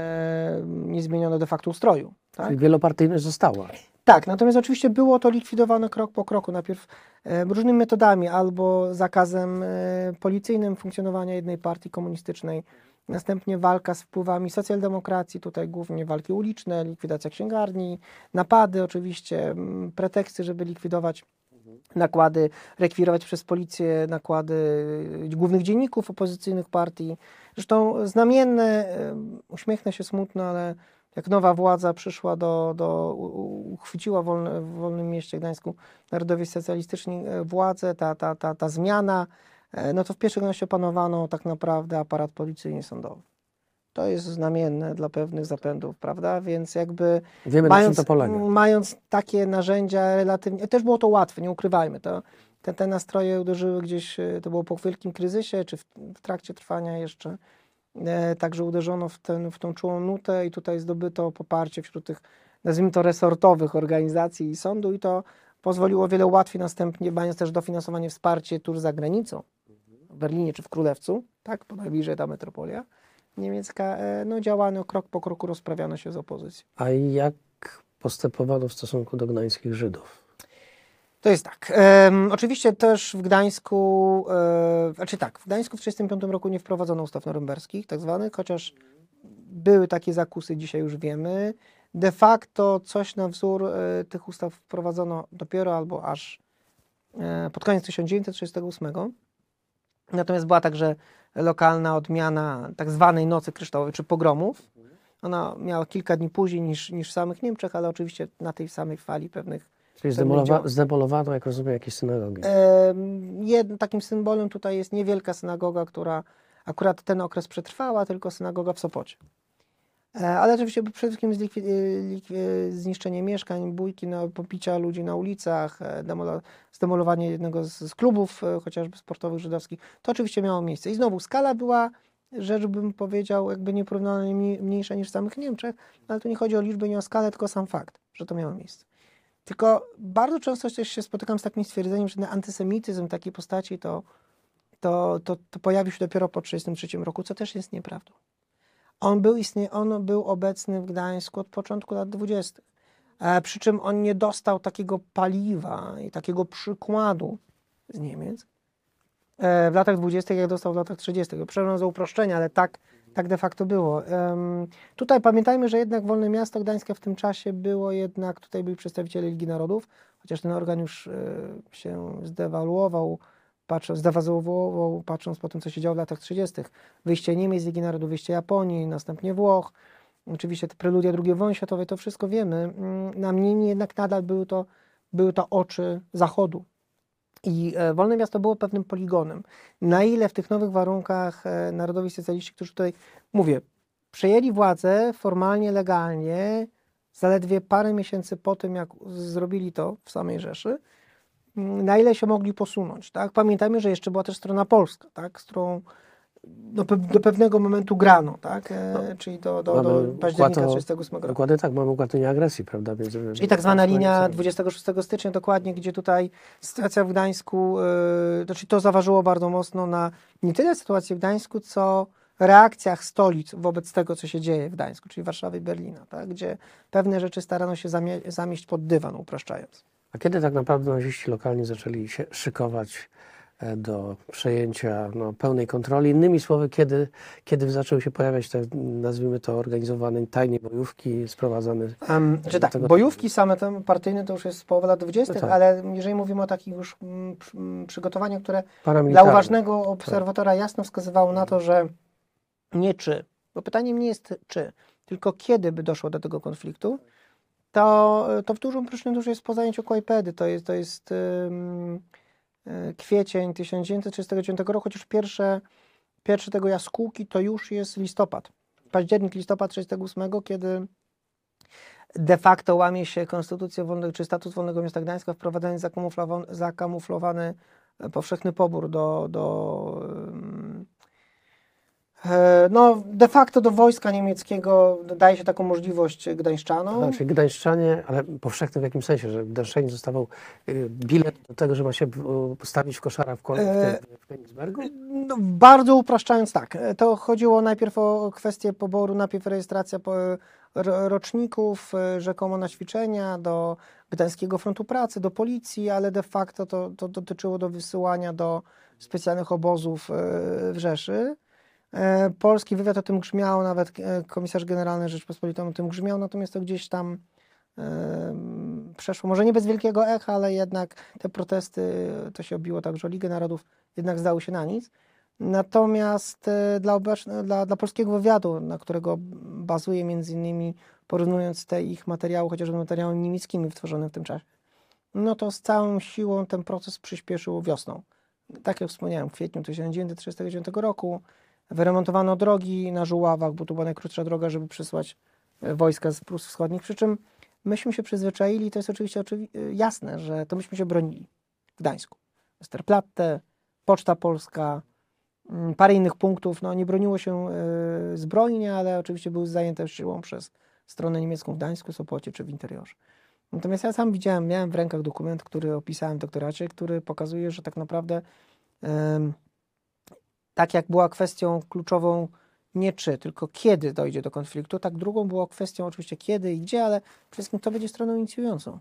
e, nie zmieniono de facto ustroju. Tak? Czyli wielopartyjność została. Tak, natomiast oczywiście było to likwidowane krok po kroku. Najpierw e, różnymi metodami, albo zakazem e, policyjnym funkcjonowania jednej partii komunistycznej, następnie walka z wpływami socjaldemokracji, tutaj głównie walki uliczne, likwidacja księgarni, napady oczywiście, m, preteksty, żeby likwidować nakłady, rekwirować przez policję nakłady y, głównych dzienników opozycyjnych partii. Zresztą znamienne, y, uśmiechnę się smutno, ale jak nowa władza przyszła do, do u- u- uchwyciła wolne, w Wolnym Mieście Gdańsku narodowi socjalistyczni y, władzę, ta, ta, ta, ta zmiana, y, no to w pierwszej kolejności opanowano tak naprawdę aparat policyjny sądowy. To jest znamienne dla pewnych zapędów, prawda? Więc jakby Wiemy, na czym mając, to polega. mając takie narzędzia relatywnie, też było to łatwe, nie ukrywajmy, to, te, te nastroje uderzyły gdzieś, e, to było po wielkim kryzysie, czy w, w trakcie trwania jeszcze, e, także uderzono w, ten, w tą czułą nutę i tutaj zdobyto poparcie wśród tych, nazwijmy to, resortowych organizacji i sądu i to pozwoliło wiele łatwiej następnie, mając też dofinansowanie, wsparcie tuż za granicą, w Berlinie czy w Królewcu, tak, bo najbliżej ta metropolia niemiecka, e, no działano krok po kroku, rozprawiano się z opozycją. A jak postępowano w stosunku do gdańskich Żydów? To jest tak. Em, oczywiście też w Gdańsku, e, znaczy tak, w Gdańsku w tysiąc dziewięćset trzydziestym piątym roku nie wprowadzono ustaw norymberskich, tak zwanych, chociaż były takie zakusy, dzisiaj już wiemy. De facto coś na wzór e, tych ustaw wprowadzono dopiero albo aż e, pod koniec tysiąc dziewięćset trzydziestego ósmego. Natomiast była także lokalna odmiana tak zwanej Nocy Kryształowej, czy pogromów. Ona miała kilka dni później niż, niż w samych Niemczech, ale oczywiście na tej samej fali pewnych. Czyli pewnych zdemolowa- dział- zdemolowano, jak rozumiem, jakieś synagogi. Em, Jednym takim symbolem tutaj jest niewielka synagoga, która akurat ten okres przetrwała, tylko synagoga w Sopocie. E, Ale oczywiście przede wszystkim zlikwi- y, lik- y, zniszczenie mieszkań, bójki, no, popicia ludzi na ulicach, e, demola- zdemolowanie jednego z, z klubów, e, chociażby sportowych żydowskich. To oczywiście miało miejsce. I znowu skala była, rzecz bym powiedział, jakby nieporównywalnie mniej- mniejsza niż w samych Niemczech, ale tu nie chodzi o liczbę, nie o skalę, tylko o sam fakt, że to miało miejsce. Tylko bardzo często też się spotykam z takim stwierdzeniem, że ten antysemityzm takiej postaci to, to, to, to pojawił się dopiero po tysiąc dziewięćset trzydziestym trzecim roku, co też jest nieprawdą. On był, istnie, on był obecny w Gdańsku od początku lat dwudziestych. E, przy czym on nie dostał takiego paliwa i takiego przykładu z Niemiec, e, w latach dwudziestych, jak dostał w latach trzydziestych. Przepraszam za uproszczenie, ale tak, tak de facto było. Em, tutaj pamiętajmy, że jednak Wolne Miasto Gdańskie w tym czasie było jednak, tutaj byli przedstawiciele Ligi Narodów, chociaż ten organ już e, się zdewaluował, patrząc, zdewaluował, patrząc po tym, co się działo w latach trzydziestych. Wyjście Niemiec z Ligi Narodów, wyjście Japonii, następnie Włoch, oczywiście te preludia drugiej wojny światowej, to wszystko wiemy. Mm, Na niemniej jednak nadal były to, były to oczy Zachodu. I e, Wolne Miasto było pewnym poligonem. Na ile w tych nowych warunkach e, narodowi socjaliści, którzy tutaj, mówię, przejęli władzę formalnie, legalnie, zaledwie parę miesięcy po tym, jak zrobili to w samej Rzeszy, m, na ile się mogli posunąć. Tak? Pamiętajmy, że jeszcze była też strona polska, tak? Z którą do, pe- do pewnego momentu grano, tak? E, No, czyli do, do, mamy do układ października o- trzydziestego ósmego roku. Dokładnie tak, mamy układ o nieagresji, prawda? Między, Czyli tak zwana Polską i linia Serbią. dwudziestego szóstego stycznia dokładnie, gdzie tutaj sytuacja w Gdańsku, yy, znaczy to zaważyło bardzo mocno na nie tyle sytuację w Gdańsku, co reakcjach stolic wobec tego, co się dzieje w Gdańsku, czyli Warszawy i Berlina, tak? Gdzie pewne rzeczy starano się zamie- zamieść pod dywan, upraszczając. A kiedy tak naprawdę naziści lokalni zaczęli się szykować e, do przejęcia no, pełnej kontroli? Innymi słowy, kiedy, kiedy zaczęły się pojawiać te, nazwijmy to, organizowane tajnie bojówki sprowadzane... Um, czy tak, tego- bojówki same te partyjne to już jest z połowy lat dwudziestych, No tak. ale jeżeli mówimy o takich już mm, przy- mm, przygotowaniach, które dla paramilitarne. uważnego obserwatora jasno wskazywało na to, że nie czy, bo pytaniem nie jest czy, tylko kiedy by doszło do tego konfliktu, to, to w dużym uproszczeniu już jest po zajęciu Kłajpedy, to jest, to jest ym, y, kwiecień tysiąc dziewięćset trzydziestego dziewiątego roku, chociaż pierwsze, pierwsze tego jaskółki to już jest listopad, październik, listopad trzydziestego ósmego, kiedy de facto łamie się konstytucję wolnego, czy status Wolnego Miasta Gdańska, wprowadzając zakamuflowany, zakamuflowany e, powszechny pobór do, do ym, e, no de facto do wojska niemieckiego daje się taką możliwość Gdańszczanom. Znaczy Gdańszczanie, ale powszechny w jakim sensie, że Gdańszczanin dostawał y, bilet do tego, że ma się y, postawić w koszarach w, Kol- E, w, w Königsbergu? No, bardzo upraszczając tak, e, to chodziło najpierw o kwestię poboru, najpierw rejestracja po, ro, roczników e, rzekomo na ćwiczenia do Gdańskiego Frontu Pracy, do policji, ale de facto to, to dotyczyło do wysyłania do specjalnych obozów e, w Rzeszy. E, Polski wywiad o tym grzmiał, nawet e, komisarz generalny Rzeczpospolitej o tym grzmiał, natomiast to gdzieś tam e, przeszło, może nie bez wielkiego echa, ale jednak te protesty, to się obiło także o Ligę Narodów, jednak zdały się na nic. Natomiast e, dla, obecne, dla, dla polskiego wywiadu, na którego bazuje między innymi, porównując te ich materiały, chociażby materiałami niemieckimi wytworzonym w tym czasie, no to z całą siłą ten proces przyspieszył wiosną. Tak jak wspomniałem, w kwietniu tysiąc dziewięćset trzydziestego dziewiątego roku wyremontowano drogi na Żuławach, bo to była najkrótsza droga, żeby przysłać e, wojska z Prus Wschodnich, przy czym myśmy się przyzwyczaili, to jest oczywiście oczywi- jasne, że to myśmy się bronili w Gdańsku. Westerplatte, Poczta Polska, mm, parę innych punktów, no nie broniło się y, zbrojnie, ale oczywiście były zajęte siłą przez stronę niemiecką w Gdańsku, Sopocie czy w interiorze. Natomiast ja sam widziałem, miałem w rękach dokument, który opisałem w doktoracie, który pokazuje, że tak naprawdę ym, tak jak była kwestią kluczową nie czy, tylko kiedy dojdzie do konfliktu, tak drugą było kwestią oczywiście kiedy i gdzie, ale przede wszystkim kto będzie stroną inicjującą.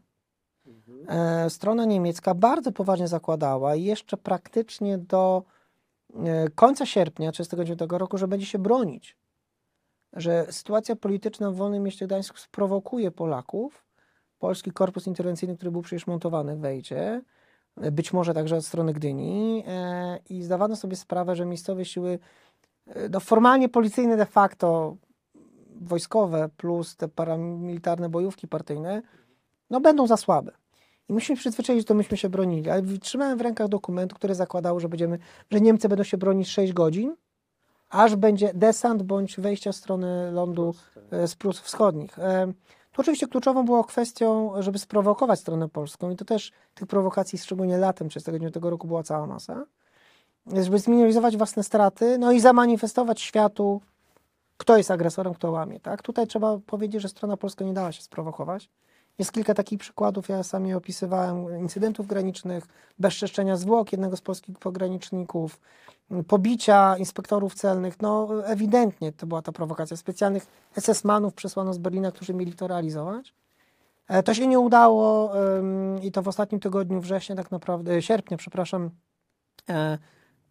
E, strona niemiecka bardzo poważnie zakładała jeszcze praktycznie do e, końca sierpnia tysiąc dziewięćset trzydziestego dziewiątego roku, że będzie się bronić, że sytuacja polityczna w Wolnym Mieście Gdańsku sprowokuje Polaków. Polski korpus interwencyjny, który był przecież montowany, wejdzie, e, być może także od strony Gdyni e, i zdawano sobie sprawę, że miejscowe siły e, no, formalnie policyjne de facto wojskowe plus te paramilitarne bojówki partyjne no będą za słabe. I myśmy się przyzwyczaili, że to myśmy się bronili, ale trzymałem w rękach dokument, który zakładał, że będziemy, że Niemcy będą się bronić sześć godzin, aż będzie desant bądź wejście z strony lądu e, z Prus Wschodnich. E, Tu oczywiście kluczową było kwestią, żeby sprowokować stronę polską i to też tych prowokacji, szczególnie latem tysiąc dziewięćset trzydziestego dziewiątego roku była cała masa, żeby zminimalizować własne straty, no i zamanifestować światu, kto jest agresorem, kto łamie. Tak? Tutaj trzeba powiedzieć, że strona polska nie dała się sprowokować. Jest kilka takich przykładów, ja sam je opisywałem, incydentów granicznych, bezczeszczenia zwłok jednego z polskich pograniczników, pobicia inspektorów celnych. No ewidentnie to była ta prowokacja. Specjalnych es es manów przesłano z Berlina, którzy mieli to realizować. E, To się nie udało ym, i to w ostatnim tygodniu września, tak naprawdę, sierpnia, przepraszam, e,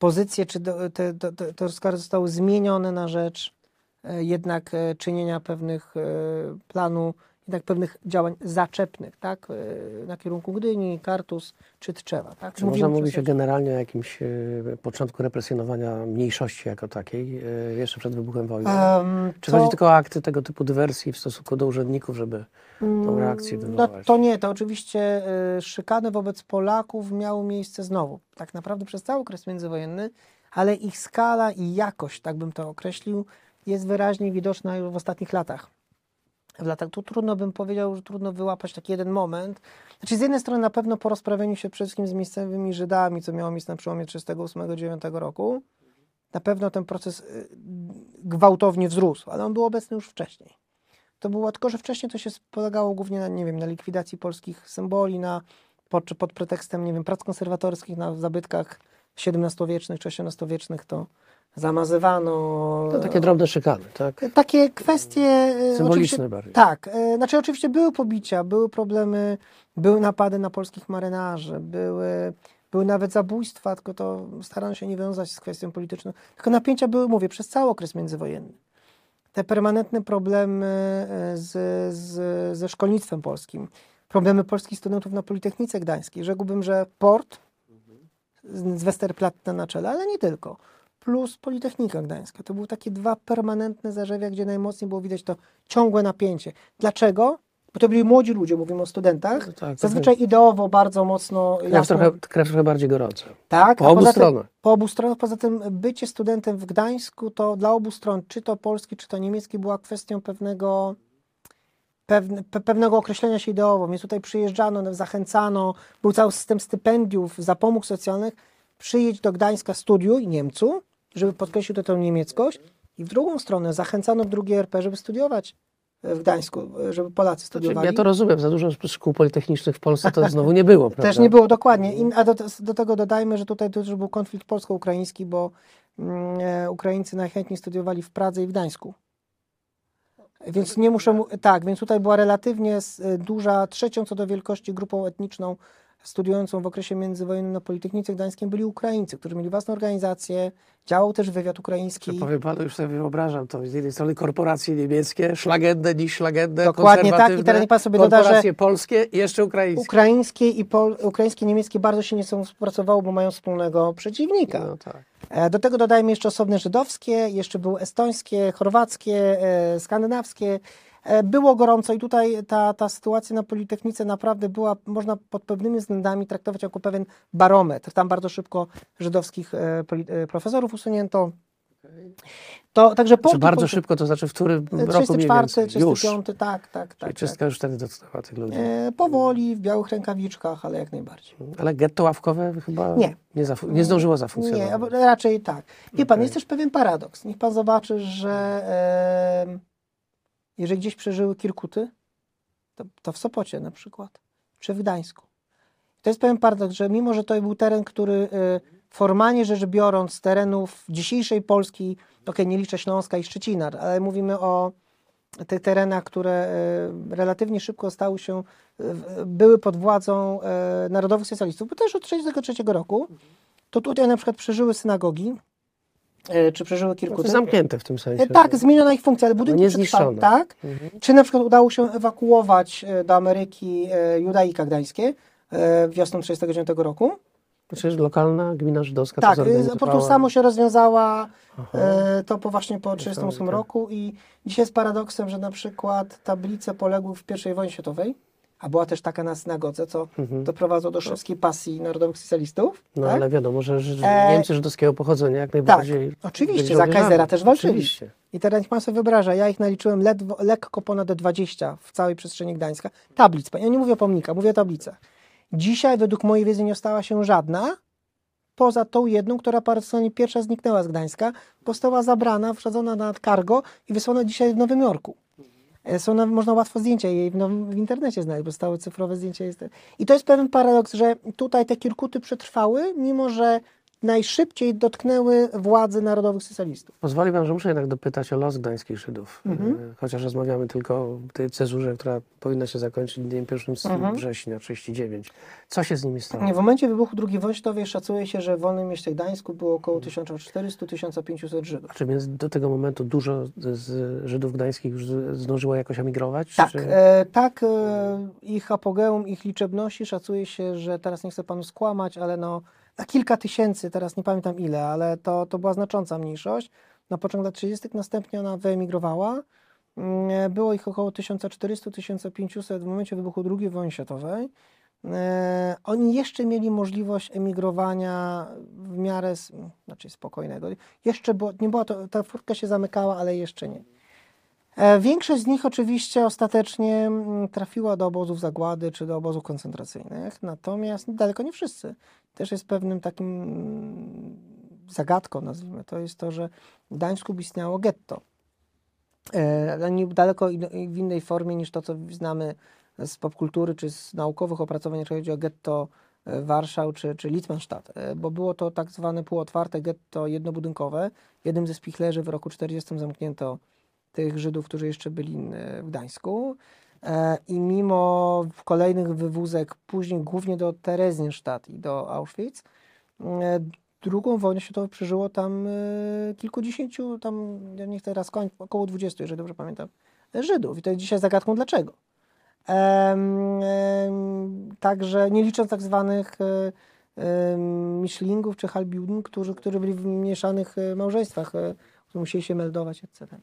pozycje, czy do, te, te, te, te rozkazy zostały zmienione na rzecz e, jednak e, czynienia pewnych e, planu, jednak pewnych działań zaczepnych, tak? E, na kierunku Gdyni, Kartus czy Tczewa. Tak? Czy można mówić o generalnie o jakimś e, początku represjonowania mniejszości jako takiej, e, jeszcze przed wybuchem wojny? Um, Czy to, chodzi tylko o akty tego typu dywersji w stosunku do urzędników, żeby tą reakcję no, wywołać? to nie, to oczywiście y, szykany wobec Polaków miały miejsce znowu, tak naprawdę przez cały okres międzywojenny, ale ich skala i jakość, tak bym to określił, jest wyraźnie widoczna już w ostatnich latach. W latach tu trudno bym powiedział, że trudno wyłapać taki jeden moment. Znaczy z jednej strony na pewno po rozprawieniu się przede wszystkim z miejscowymi Żydami, co miało miejsce na przełomie trzydziestego ósmego do dziewiątego roku, na pewno ten proces y, gwałtownie wzrósł, ale on był obecny już wcześniej. To było tylko, że wcześniej to się polegało głównie na, nie wiem, na likwidacji polskich symboli, na, pod, pod pretekstem, nie wiem, prac konserwatorskich na zabytkach siedemnastowiecznych czy osiemnastowiecznych to zamazywano. To takie drobne szykany, tak? Takie kwestie... Symboliczne bardziej. Tak. e, Znaczy oczywiście były pobicia, były problemy, były napady na polskich marynarzy, były, były nawet zabójstwa, tylko to starano się nie wiązać z kwestią polityczną. Tylko napięcia były, mówię, przez cały okres międzywojenny. Te permanentne problemy z, z, ze szkolnictwem polskim, problemy polskich studentów na Politechnice Gdańskiej. Rzekłbym, że port z, z Westerplatte na czele, ale nie tylko. Plus Politechnika Gdańska. To były takie dwa permanentne zarzewia, gdzie najmocniej było widać to ciągłe napięcie. Dlaczego? Bo to byli młodzi ludzie, mówimy o studentach. No tak, Zazwyczaj ideowo bardzo mocno... Krew jasno, trochę, krew trochę bardziej gorąca. tak, Po a obu poza tym- stronach. Po obu stronach. Poza tym bycie studentem w Gdańsku to dla obu stron, czy to polski, czy to niemiecki, była kwestią pewnego, pewne, pe, pewnego określenia się ideowo. Więc tutaj przyjeżdżano, zachęcano, był cały system stypendiów, zapomóg socjalnych. Przyjedź do Gdańska, studiuj Niemcu, żeby podkreślił tę niemieckość. I w drugą stronę zachęcano w drugiej R P, żeby studiować w Gdańsku, żeby Polacy Znaczy, studiowali. ja to rozumiem, za dużo szkół politechnicznych w Polsce to znowu nie było, prawda? Też nie było, dokładnie. I, a do, do tego dodajmy, że tutaj też był konflikt polsko-ukraiński, bo mm, e, Ukraińcy najchętniej studiowali w Pradze i w Gdańsku. Więc nie muszę, mu- tak, więc tutaj była relatywnie s- duża, trzecią co do wielkości grupą etniczną studiującą w okresie międzywojennym na Politechnice Gdańskiej byli Ukraińcy, którzy mieli własną organizację, działał też wywiad ukraiński. Że powiem panu, już sobie wyobrażam to. Z jednej strony korporacje niemieckie, szlagenne, niż szlagenne, Dokładnie tak. I konserwatywne, teraz niech pan sobie doda, że korporacje polskie i jeszcze ukraińskie. ukraińskie i pol, ukraińskie i niemieckie bardzo się nie sobą współpracowały, bo mają wspólnego przeciwnika. No tak. E, Do tego dodajmy jeszcze osobne żydowskie, jeszcze były estońskie, chorwackie, e, skandynawskie. E, Było gorąco i tutaj ta, ta sytuacja na Politechnice naprawdę była, można pod pewnymi względami traktować jako pewien barometr. Tam bardzo szybko żydowskich e, poli- e, profesorów usunięto. To, także po Czy bardzo szybko, to znaczy w którym roku mniej trzydziesty czwarty, więcej? trzydziesty Już. piąty, tak, tak, Czyli tak. czystka tak. już wtedy dotknęła tych ludzi. E, powoli, w białych rękawiczkach, ale jak najbardziej. Ale getto ławkowe chyba Nie. nie, zafu- nie zdążyło Nie, zafunkcjonować. raczej tak. Wie pan, Okej. jest też pewien paradoks. Niech pan zobaczy, że e, jeżeli gdzieś przeżyły Kirkuty, to, to w Sopocie na przykład, czy w Gdańsku. To jest pewien paradoks, że mimo, że to był teren, który e, formalnie rzecz biorąc z terenów dzisiejszej Polski, okej, nie liczę Śląska i Szczecina, ale mówimy o tych terenach, które e, relatywnie szybko stały się, e, były pod władzą e, narodowych socjalistów, bo też od tysiąc dziewięćset trzydziestego trzeciego roku, to tutaj na przykład przeżyły synagogi, e, czy przeżyły No to Kirkuty. zamknięte w tym sensie. E, Tak, zmieniona ich funkcja, ale budynki nie przetrwały, zniszczone. tak? Mhm. Czy na przykład udało się ewakuować e, do Ameryki e, Judaika Gdańskie e, wiosną tysiąc dziewięćset trzydziestego dziewiątego roku? Przecież lokalna gmina żydowska Tak, to y, po prostu zorganizowała. samo się rozwiązała Aha. e, to po właśnie po tysiąc dziewięćset trzydziestym ósmym tak. roku i dzisiaj jest paradoksem, że na przykład tablice poległych w pierwszej wojnie światowej, a była też taka na synagodze, co Mhm. doprowadziło do szewskiej pasji narodowych socjalistów. No tak? ale wiadomo, że, że E, Niemcy żydowskiego pochodzenia jak najbardziej... Oczywiście, byli za żołnierzami. Kaisera też walczyli. Oczywiście. I teraz niech pan sobie wyobraża, ja ich naliczyłem ledwo, lekko ponad dwadzieścia w całej przestrzeni Gdańska. Tablic, ja nie mówię o pomnikach, mówię o tablicach. Dzisiaj według mojej wiedzy nie ostała się żadna, poza tą jedną, która paradoksalnie pierwsza zniknęła z Gdańska, została zabrana, wsadzona na cargo i wysłana dzisiaj w Nowym Jorku. E, Są, na- można łatwo zdjęcia jej w, nowym, w internecie znaleźć, bo stały cyfrowe zdjęcia. Jest. I to jest pewien paradoks, że tutaj te Kirkuty przetrwały, mimo że najszybciej dotknęły władzy narodowych socjalistów. Pozwoli pan, że muszę jednak dopytać o los gdańskich Żydów. Mhm. E, Chociaż rozmawiamy tylko o tej cezurze, która powinna się zakończyć dniem pierwszym Mhm. września tysiąc dziewięćset trzydziestego dziewiątego. Co się z nimi stało? W momencie wybuchu drugiej wojny światowej szacuje się, że w Wolnym Mieście Gdańsku było około tysiąc czterysta do tysiąc pięciuset Żydów. A czy więc do tego momentu dużo z Żydów gdańskich już z- zdążyło jakoś emigrować? Tak, Czy... e, tak e, ich apogeum, ich liczebności szacuje się, że teraz nie chcę panu skłamać, ale no na kilka tysięcy, teraz nie pamiętam ile, ale to, to była znacząca mniejszość. Na początku lat trzydziestych następnie ona wyemigrowała. Mm, Było ich około tysiąc czterysta do tysiąc pięciuset w momencie wybuchu drugiej wojny światowej. E, Oni jeszcze mieli możliwość emigrowania w miarę s- znaczy spokojnego. Jeszcze było, nie była to, ta furtka się zamykała, ale jeszcze nie. E, Większość z nich oczywiście ostatecznie mm, trafiła do obozów zagłady czy do obozów koncentracyjnych, natomiast daleko nie wszyscy. Też jest pewnym takim mm, zagadką, nazwijmy to, jest to, że w Gdańsku istniało getto. E, ale nie daleko in- w innej formie niż to, co znamy z popkultury czy z naukowych opracowań, jeżeli chodzi o getto e, Warszał czy, czy Litzmannstadt, e, bo było to tak zwane półotwarte getto jednobudynkowe. W jednym ze spichlerzy w roku czterdziestym zamknięto tych Żydów, którzy jeszcze byli e, w Gdańsku. E, I mimo kolejnych wywózek, później głównie do Theresienstadt i do Auschwitz, e, drugą wojnę światową przeżyło tam e, kilkudziesięciu, tam ja nie chcę teraz kończyć, około dwudziestu, jeżeli dobrze pamiętam, e, Żydów. I to jest dzisiaj zagadką dlaczego. Em, em, Także nie licząc tak zwanych e, em, Mischlingów czy Halbjuden, którzy, którzy byli w mieszanych e, małżeństwach, e, którzy musieli się meldować, et cetera.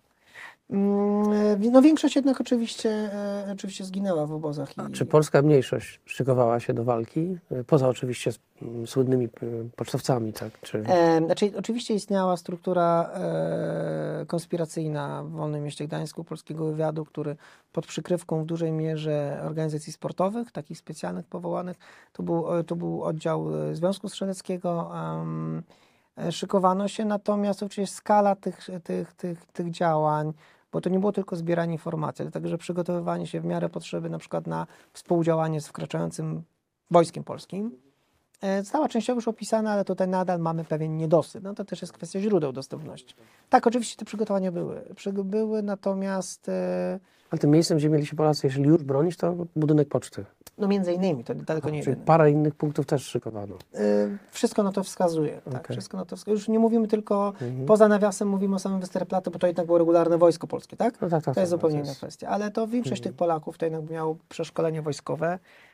Mm, e, No większość jednak oczywiście, e, oczywiście zginęła w obozach. I, Czy polska mniejszość szykowała się do walki? E, Poza oczywiście mm, słynnymi e, pocztowcami, tak? Czy... E, znaczy, oczywiście istniała struktura e, konspiracyjna w Wolnym Mieście Gdańsku, Polskiego Wywiadu, który pod przykrywką w dużej mierze organizacji sportowych, takich specjalnych powołanych, to był, e, to był oddział e, Związku Strzeleckiego, em, e, szykowano się, natomiast oczywiście skala tych, tych, tych, tych działań, bo to nie było tylko zbieranie informacji, ale także przygotowywanie się w miarę potrzeby na przykład na współdziałanie z wkraczającym wojskiem polskim. E, Została częściowo już opisana, ale tutaj nadal mamy pewien niedosyt. No to też jest kwestia źródeł dostępności. Tak, oczywiście te przygotowania były, Przy, były natomiast e, Ale tym miejscem, gdzie mieli się Polacy, jeżeli już bronić, to budynek poczty. no między innymi, to daleko nie Czyli jedyne. parę innych punktów też szykowano. E, Wszystko na to wskazuje. Tak, Okej. wszystko na to wskazuje. Już nie mówimy tylko, Mhm. poza nawiasem mówimy o samym Westerplatte, bo to jednak było regularne wojsko polskie, tak? No tak, tak. To jest tak, zupełnie to inna jest- kwestia. Ale to większość tych Polaków to jednak miało przeszkolenie wojskowe.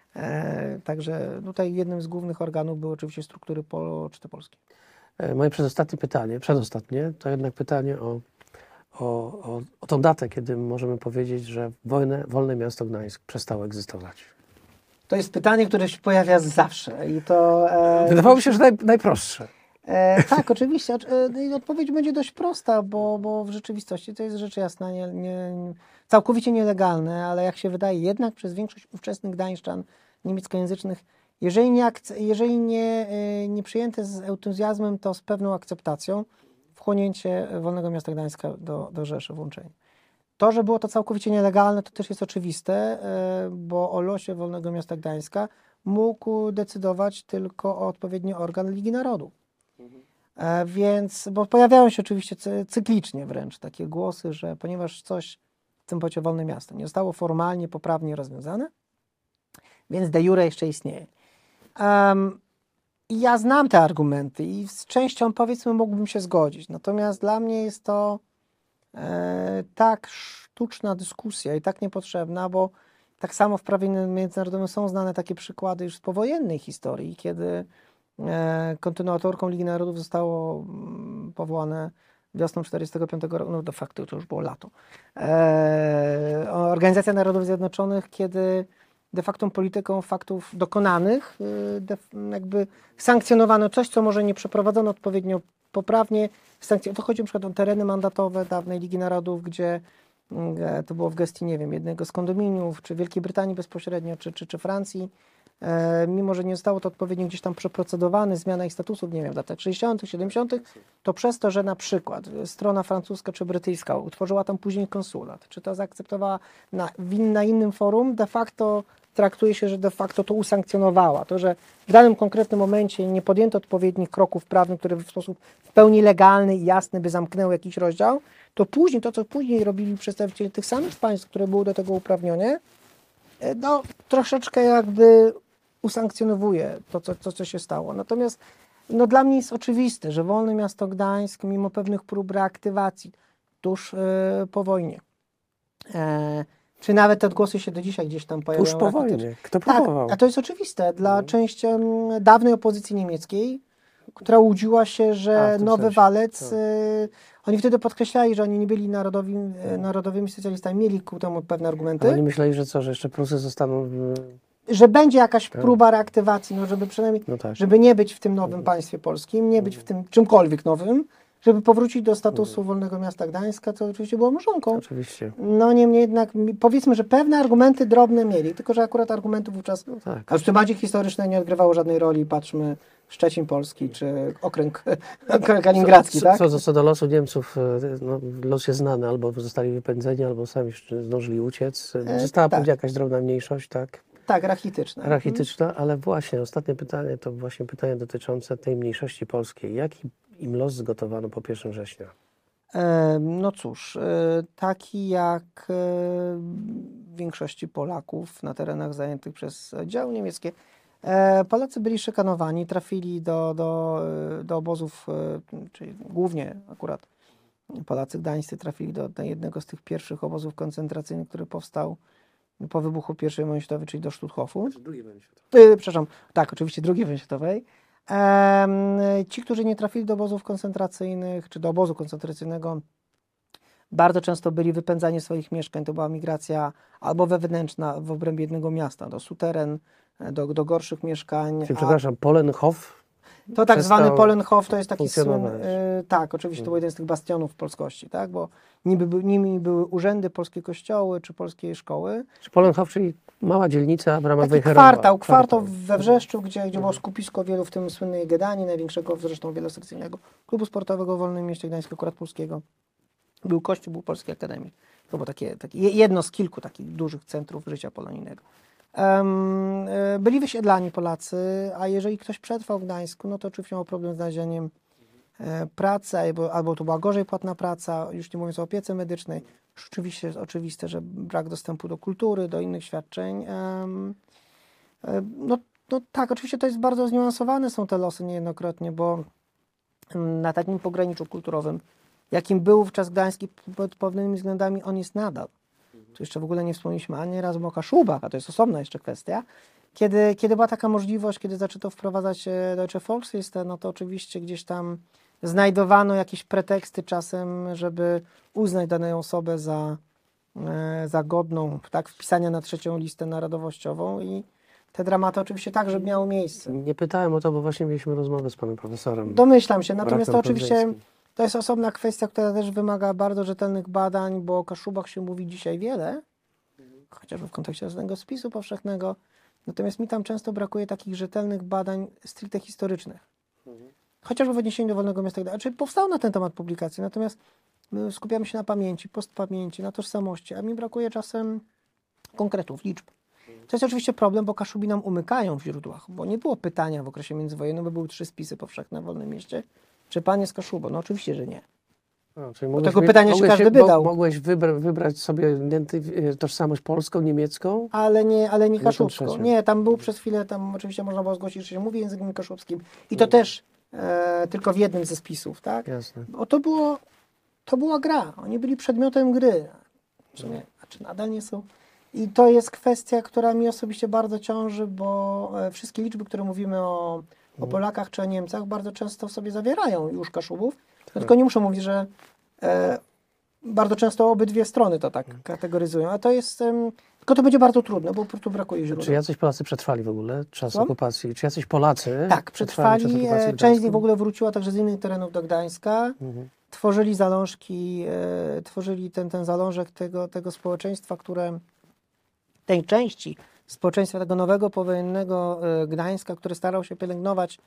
E, także tutaj jednym z głównych organów były oczywiście struktury poczty polskiej. E, Moje przedostatnie pytanie, przedostatnie, to jednak pytanie o, o, o, o tą datę, kiedy możemy powiedzieć, że wojnę, Wolne Miasto Gdańsk przestało egzystować. To jest pytanie, które się pojawia zawsze i to... E, Wydawało mi się, że naj, najprostsze. e, tak, oczywiście. Ocz- e, i odpowiedź będzie dość prosta, bo, bo w rzeczywistości to jest rzecz jasna, nie, nie, całkowicie nielegalne, ale jak się wydaje, jednak przez większość ówczesnych gdańszczan niemieckojęzycznych, jeżeli nie, akce- jeżeli nie, e, nie przyjęte z entuzjazmem, to z pewną akceptacją, wchłonięcie Wolnego Miasta Gdańska do, do Rzeszy, włączenie. To, że było to całkowicie nielegalne, to też jest oczywiste, e, bo o losie Wolnego Miasta Gdańska mógł decydować tylko odpowiedni organ Ligi Narodów. E, Więc, bo pojawiają się oczywiście cy- cyklicznie wręcz takie głosy, że ponieważ coś w tym pocie Wolne Miasto nie zostało formalnie, poprawnie rozwiązane, więc de jure jeszcze istnieje. Em, I ja znam te argumenty i z częścią powiedzmy mógłbym się zgodzić, natomiast dla mnie jest to e, tak sztuczna dyskusja i tak niepotrzebna, bo tak samo w prawie międzynarodowym są znane takie przykłady już z powojennej historii, kiedy e, kontynuatorką Ligi Narodów zostało mm, powołane wiosną czterdziestego piątego roku, no de facto to już było lato, e, Organizacja Narodów Zjednoczonych, kiedy de facto polityką faktów dokonanych y, de, jakby sankcjonowano coś, co może nie przeprowadzono odpowiednio poprawnie. Sankcje, to chodzi na przykład o tereny mandatowe dawnej Ligi Narodów, gdzie y, to było w gestii, nie wiem, jednego z kondominiów, czy Wielkiej Brytanii bezpośrednio, czy, czy, czy Francji. E, mimo, że nie zostało to odpowiednio gdzieś tam przeprocedowane, zmiana ich statusów, nie wiem, w latach sześćdziesiątych, siedemdziesiątych, to przez to, że na przykład strona francuska czy brytyjska utworzyła tam później konsulat, czy to zaakceptowała na, w in, na innym forum, de facto traktuje się, że de facto to usankcjonowała. To, że w danym konkretnym momencie nie podjęto odpowiednich kroków prawnych, które w sposób w pełni legalny i jasny by zamknęły jakiś rozdział, to później, to co później robili przedstawiciele tych samych państw, które były do tego uprawnione, no troszeczkę jakby usankcjonowuje to, co, to, co się stało. Natomiast no, dla mnie jest oczywiste, że Wolne Miasto Gdańsk, mimo pewnych prób reaktywacji tuż e, po wojnie, e, czy nawet te odgłosy się do dzisiaj gdzieś tam pojawiają. Tuż po wojnie. Kto próbował? Tak, a to jest oczywiste dla części em, dawnej opozycji niemieckiej, która łudziła się, że A, w tym Nowy sensie. Walec, Tak. e, oni wtedy podkreślali, że oni nie byli narodowymi, e, narodowymi socjalistami, mieli ku temu pewne argumenty. Oni myśleli, że co, że jeszcze Prusy zostaną... w- Że będzie jakaś próba reaktywacji, no żeby przynajmniej, No tak. żeby nie być w tym nowym państwie polskim, nie być w tym czymkolwiek nowym, żeby powrócić do statusu Wolnego Miasta Gdańska, co oczywiście było mrzonką. Oczywiście. No niemniej jednak, mi- powiedzmy, że pewne argumenty drobne mieli, tylko że akurat argumenty wówczas, tak. a już w temacie historycznej nie odgrywało żadnej roli, patrzmy Szczecin Polski, czy okręg kaliningradzki, co, tak? Co, co do losu Niemców, e, no, los jest znany, albo zostali wypędzeni, albo sami jeszcze zdążyli uciec. Została tak. pewnie jakaś drobna mniejszość, tak? Tak, rachityczne. Rachityczna, ale właśnie ostatnie pytanie, to właśnie pytanie dotyczące tej mniejszości polskiej. Jaki im los zgotowano po pierwszego września? E, No cóż, e, taki jak e, w większości Polaków na terenach zajętych przez oddziały niemieckie, e, Polacy byli szykanowani, trafili do, do, e, do obozów, e, czyli głównie akurat Polacy gdańscy trafili do, do jednego z tych pierwszych obozów koncentracyjnych, który powstał po wybuchu pierwszej wojny światowej, czyli do Stuthofu. E, przepraszam, tak, oczywiście drugiej wojny światowej. Em, Ci, którzy nie trafili do obozów koncentracyjnych, czy do obozu koncentracyjnego, bardzo często byli wypędzani z swoich mieszkań. To była migracja albo wewnętrzna w obrębie jednego miasta, do suteren, do, do gorszych mieszkań. Czyli, a przepraszam, Polenhof? to tak zwany przestał Polenhof, to jest taki funkcjonować. słynny, y, tak, oczywiście to był jeden z tych bastionów polskości, tak, bo niby, by- nimi były urzędy, polskie kościoły, czy polskie szkoły. Czy Polenhof, czyli mała dzielnica w ramach Taki Wejherowa. kwartał, kwartał we Wrzeszczu, gdzie, gdzie było skupisko wielu, w tym słynnej Gedanii, największego zresztą wielosekcyjnego klubu sportowego w Wolnym Mieście Gdańsku, akurat polskiego. Był kościół, był Polskiej Akademii. To było takie, takie jedno z kilku takich dużych centrów życia polonijnego. Um, e, byli wysiedlani Polacy, a jeżeli ktoś przetrwał w Gdańsku, no to oczywiście miał problem z znalezieniem e, pracy, albo, albo to była gorzej płatna praca, już nie mówiąc o opiece medycznej. Rzeczywiście jest oczywiste, że brak dostępu do kultury, do innych świadczeń. Em, e, no, no tak, oczywiście to jest bardzo zniuansowane są te losy niejednokrotnie, bo mm, na takim pograniczu kulturowym, jakim był wówczas Gdański, pod pewnymi względami on jest nadal. Tu jeszcze w ogóle nie wspomnieliśmy ani razu o Kaszubach, a to jest osobna jeszcze kwestia. Kiedy, kiedy była taka możliwość, kiedy zaczęto wprowadzać e, Deutsche Volksliste, no to oczywiście gdzieś tam znajdowano jakieś preteksty czasem, żeby uznać daną osobę za, e, za godną, tak, wpisania na trzecią listę narodowościową i te dramaty oczywiście także miały miejsce. Nie pytałem o to, bo właśnie mieliśmy rozmowę z panem profesorem. Domyślam się, natomiast to Bartkiem oczywiście Pędzyńskim. to jest osobna kwestia, która też wymaga bardzo rzetelnych badań, bo o Kaszubach się mówi dzisiaj wiele, chociażby w kontekście tego spisu powszechnego, natomiast mi tam często brakuje takich rzetelnych badań stricte historycznych. Chociażby w odniesieniu do Wolnego Miasta Gdańska. Znaczy powstały na ten temat publikacje, natomiast my skupiamy się na pamięci, postpamięci, na tożsamości, a mi brakuje czasem konkretów, liczb. To jest oczywiście problem, bo Kaszubi nam umykają w źródłach, bo nie było pytania w okresie międzywojennym, bo były trzy spisy powszechne w Wolnym Mieście. Czy pan jest Kaszubo? No oczywiście, że nie. A, czyli mogłeś tego mieć- pytania się mogłeś każdy mo- by dał. Mogłeś wybra- wybrać sobie identyf- tożsamość polską, niemiecką. Ale nie, ale nie tą kaszubską. trzecią. Nie, tam był przez chwilę, tam oczywiście można było zgłosić, że się mówi językiem kaszubskim i to też e, tylko w jednym ze spisów, tak? Jasne. Bo to było, to była gra. Oni byli przedmiotem gry. W sumie, a czy nadal nie są? I to jest kwestia, która mi osobiście bardzo ciąży, bo e, wszystkie liczby, które mówimy o, o Polakach czy o Niemcach, bardzo często w sobie zawierają już Kaszubów. No, tylko nie muszę mówić, że e, bardzo często obydwie strony to tak kategoryzują, a to jest, em, tylko to będzie bardzo trudne, bo po prostu brakuje źródeł. Czy jacyś Polacy przetrwali w ogóle czas Co? okupacji? Czy jacyś Polacy Tak, przetrwali czas przetrwali, okupacji e, w część z nich w Gdańsku? ogóle wróciła także z innych terenów do Gdańska, Mhm. tworzyli zalążki, e, tworzyli ten, ten zalążek tego, tego społeczeństwa, które, tej części społeczeństwa tego nowego powojennego e, Gdańska, który starał się pielęgnować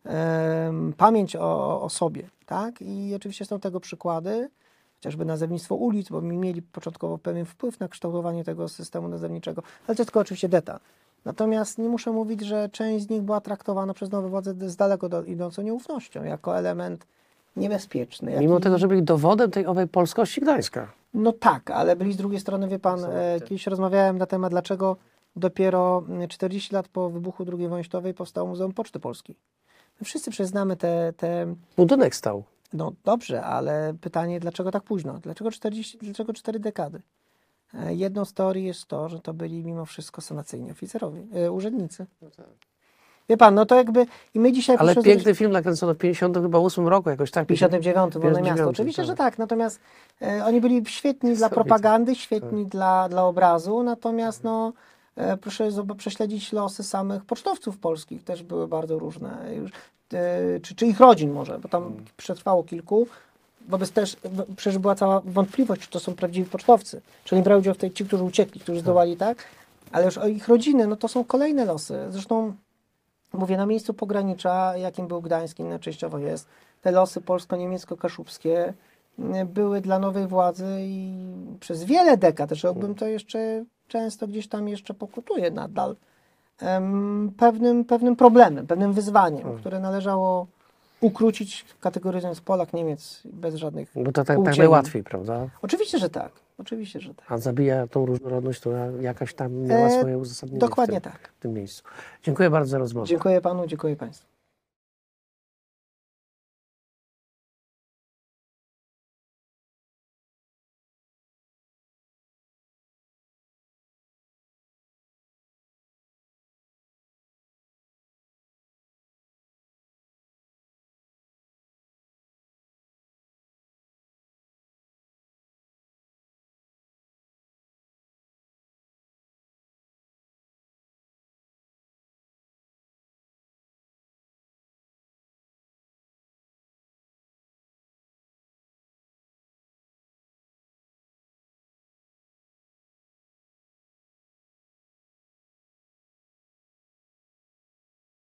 e, pamięć o, o sobie, tak? I oczywiście są tego przykłady, chociażby nazewnictwo ulic, bo mi mieli początkowo pewien wpływ na kształtowanie tego systemu nazewniczego, ale to jest tylko oczywiście detal. Natomiast nie muszę mówić, że część z nich była traktowana przez nowe władze z daleko do, idącą nieufnością, jako element niebezpieczny. Mimo jaki- tego, że byli dowodem tej owej polskości Gdańska. No tak, ale byli z drugiej strony, wie pan, e, kiedyś rozmawiałem na temat, dlaczego dopiero czterdzieści lat po wybuchu drugiej wojny światowej powstało Muzeum Poczty Polskiej. My wszyscy przyznamy te, te, Budynek stał. no dobrze, ale pytanie, dlaczego tak późno? Dlaczego czterdzieści, dlaczego cztery dekady? E, Jedną z teorii jest to, że to byli mimo wszystko sanacyjni oficerowie, e, urzędnicy. Wie pan, no to jakby i my dzisiaj... Ale proszę piękny film nakręcono w pięćdziesiątym ósmym roku, jakoś tak. W pięćdziesiątym dziewiątym Wolne pięćdziesiątym Miasto. Oczywiście, tak. że tak. Natomiast e, oni byli świetni dla Są propagandy, świetni dla, dla obrazu. Natomiast no, e, proszę zob- prześledzić losy samych pocztowców polskich. Też były bardzo różne. Już, e, czy, czy ich rodzin może, bo tam przetrwało kilku. Wobec też, w- przecież była cała wątpliwość, czy to są prawdziwi pocztowcy. Czy oni brali udział w tej, ci, którzy uciekli, którzy zdołali, tak? Ale już o ich rodziny, no to są kolejne losy. Zresztą mówię, na miejscu pogranicza, jakim był Gdańsk, inne częściowo jest, te losy polsko-niemiecko-kaszubskie mm, były dla nowej władzy i przez wiele dekad, rzekłbym, to jeszcze często gdzieś tam jeszcze pokutuje nadal, em, pewnym, pewnym problemem, pewnym wyzwaniem, które należało ukrócić, kategoryzując Polak, Niemiec bez żadnych Bo to tak, tak kłócieni. najłatwiej, prawda? Oczywiście, że tak. Oczywiście, że tak. A zabija tą różnorodność, która jakaś tam miała E, swoje uzasadnienie Dokładnie w tym, tak. w tym miejscu. Dziękuję bardzo za rozmowę. Dziękuję panu, dziękuję państwu.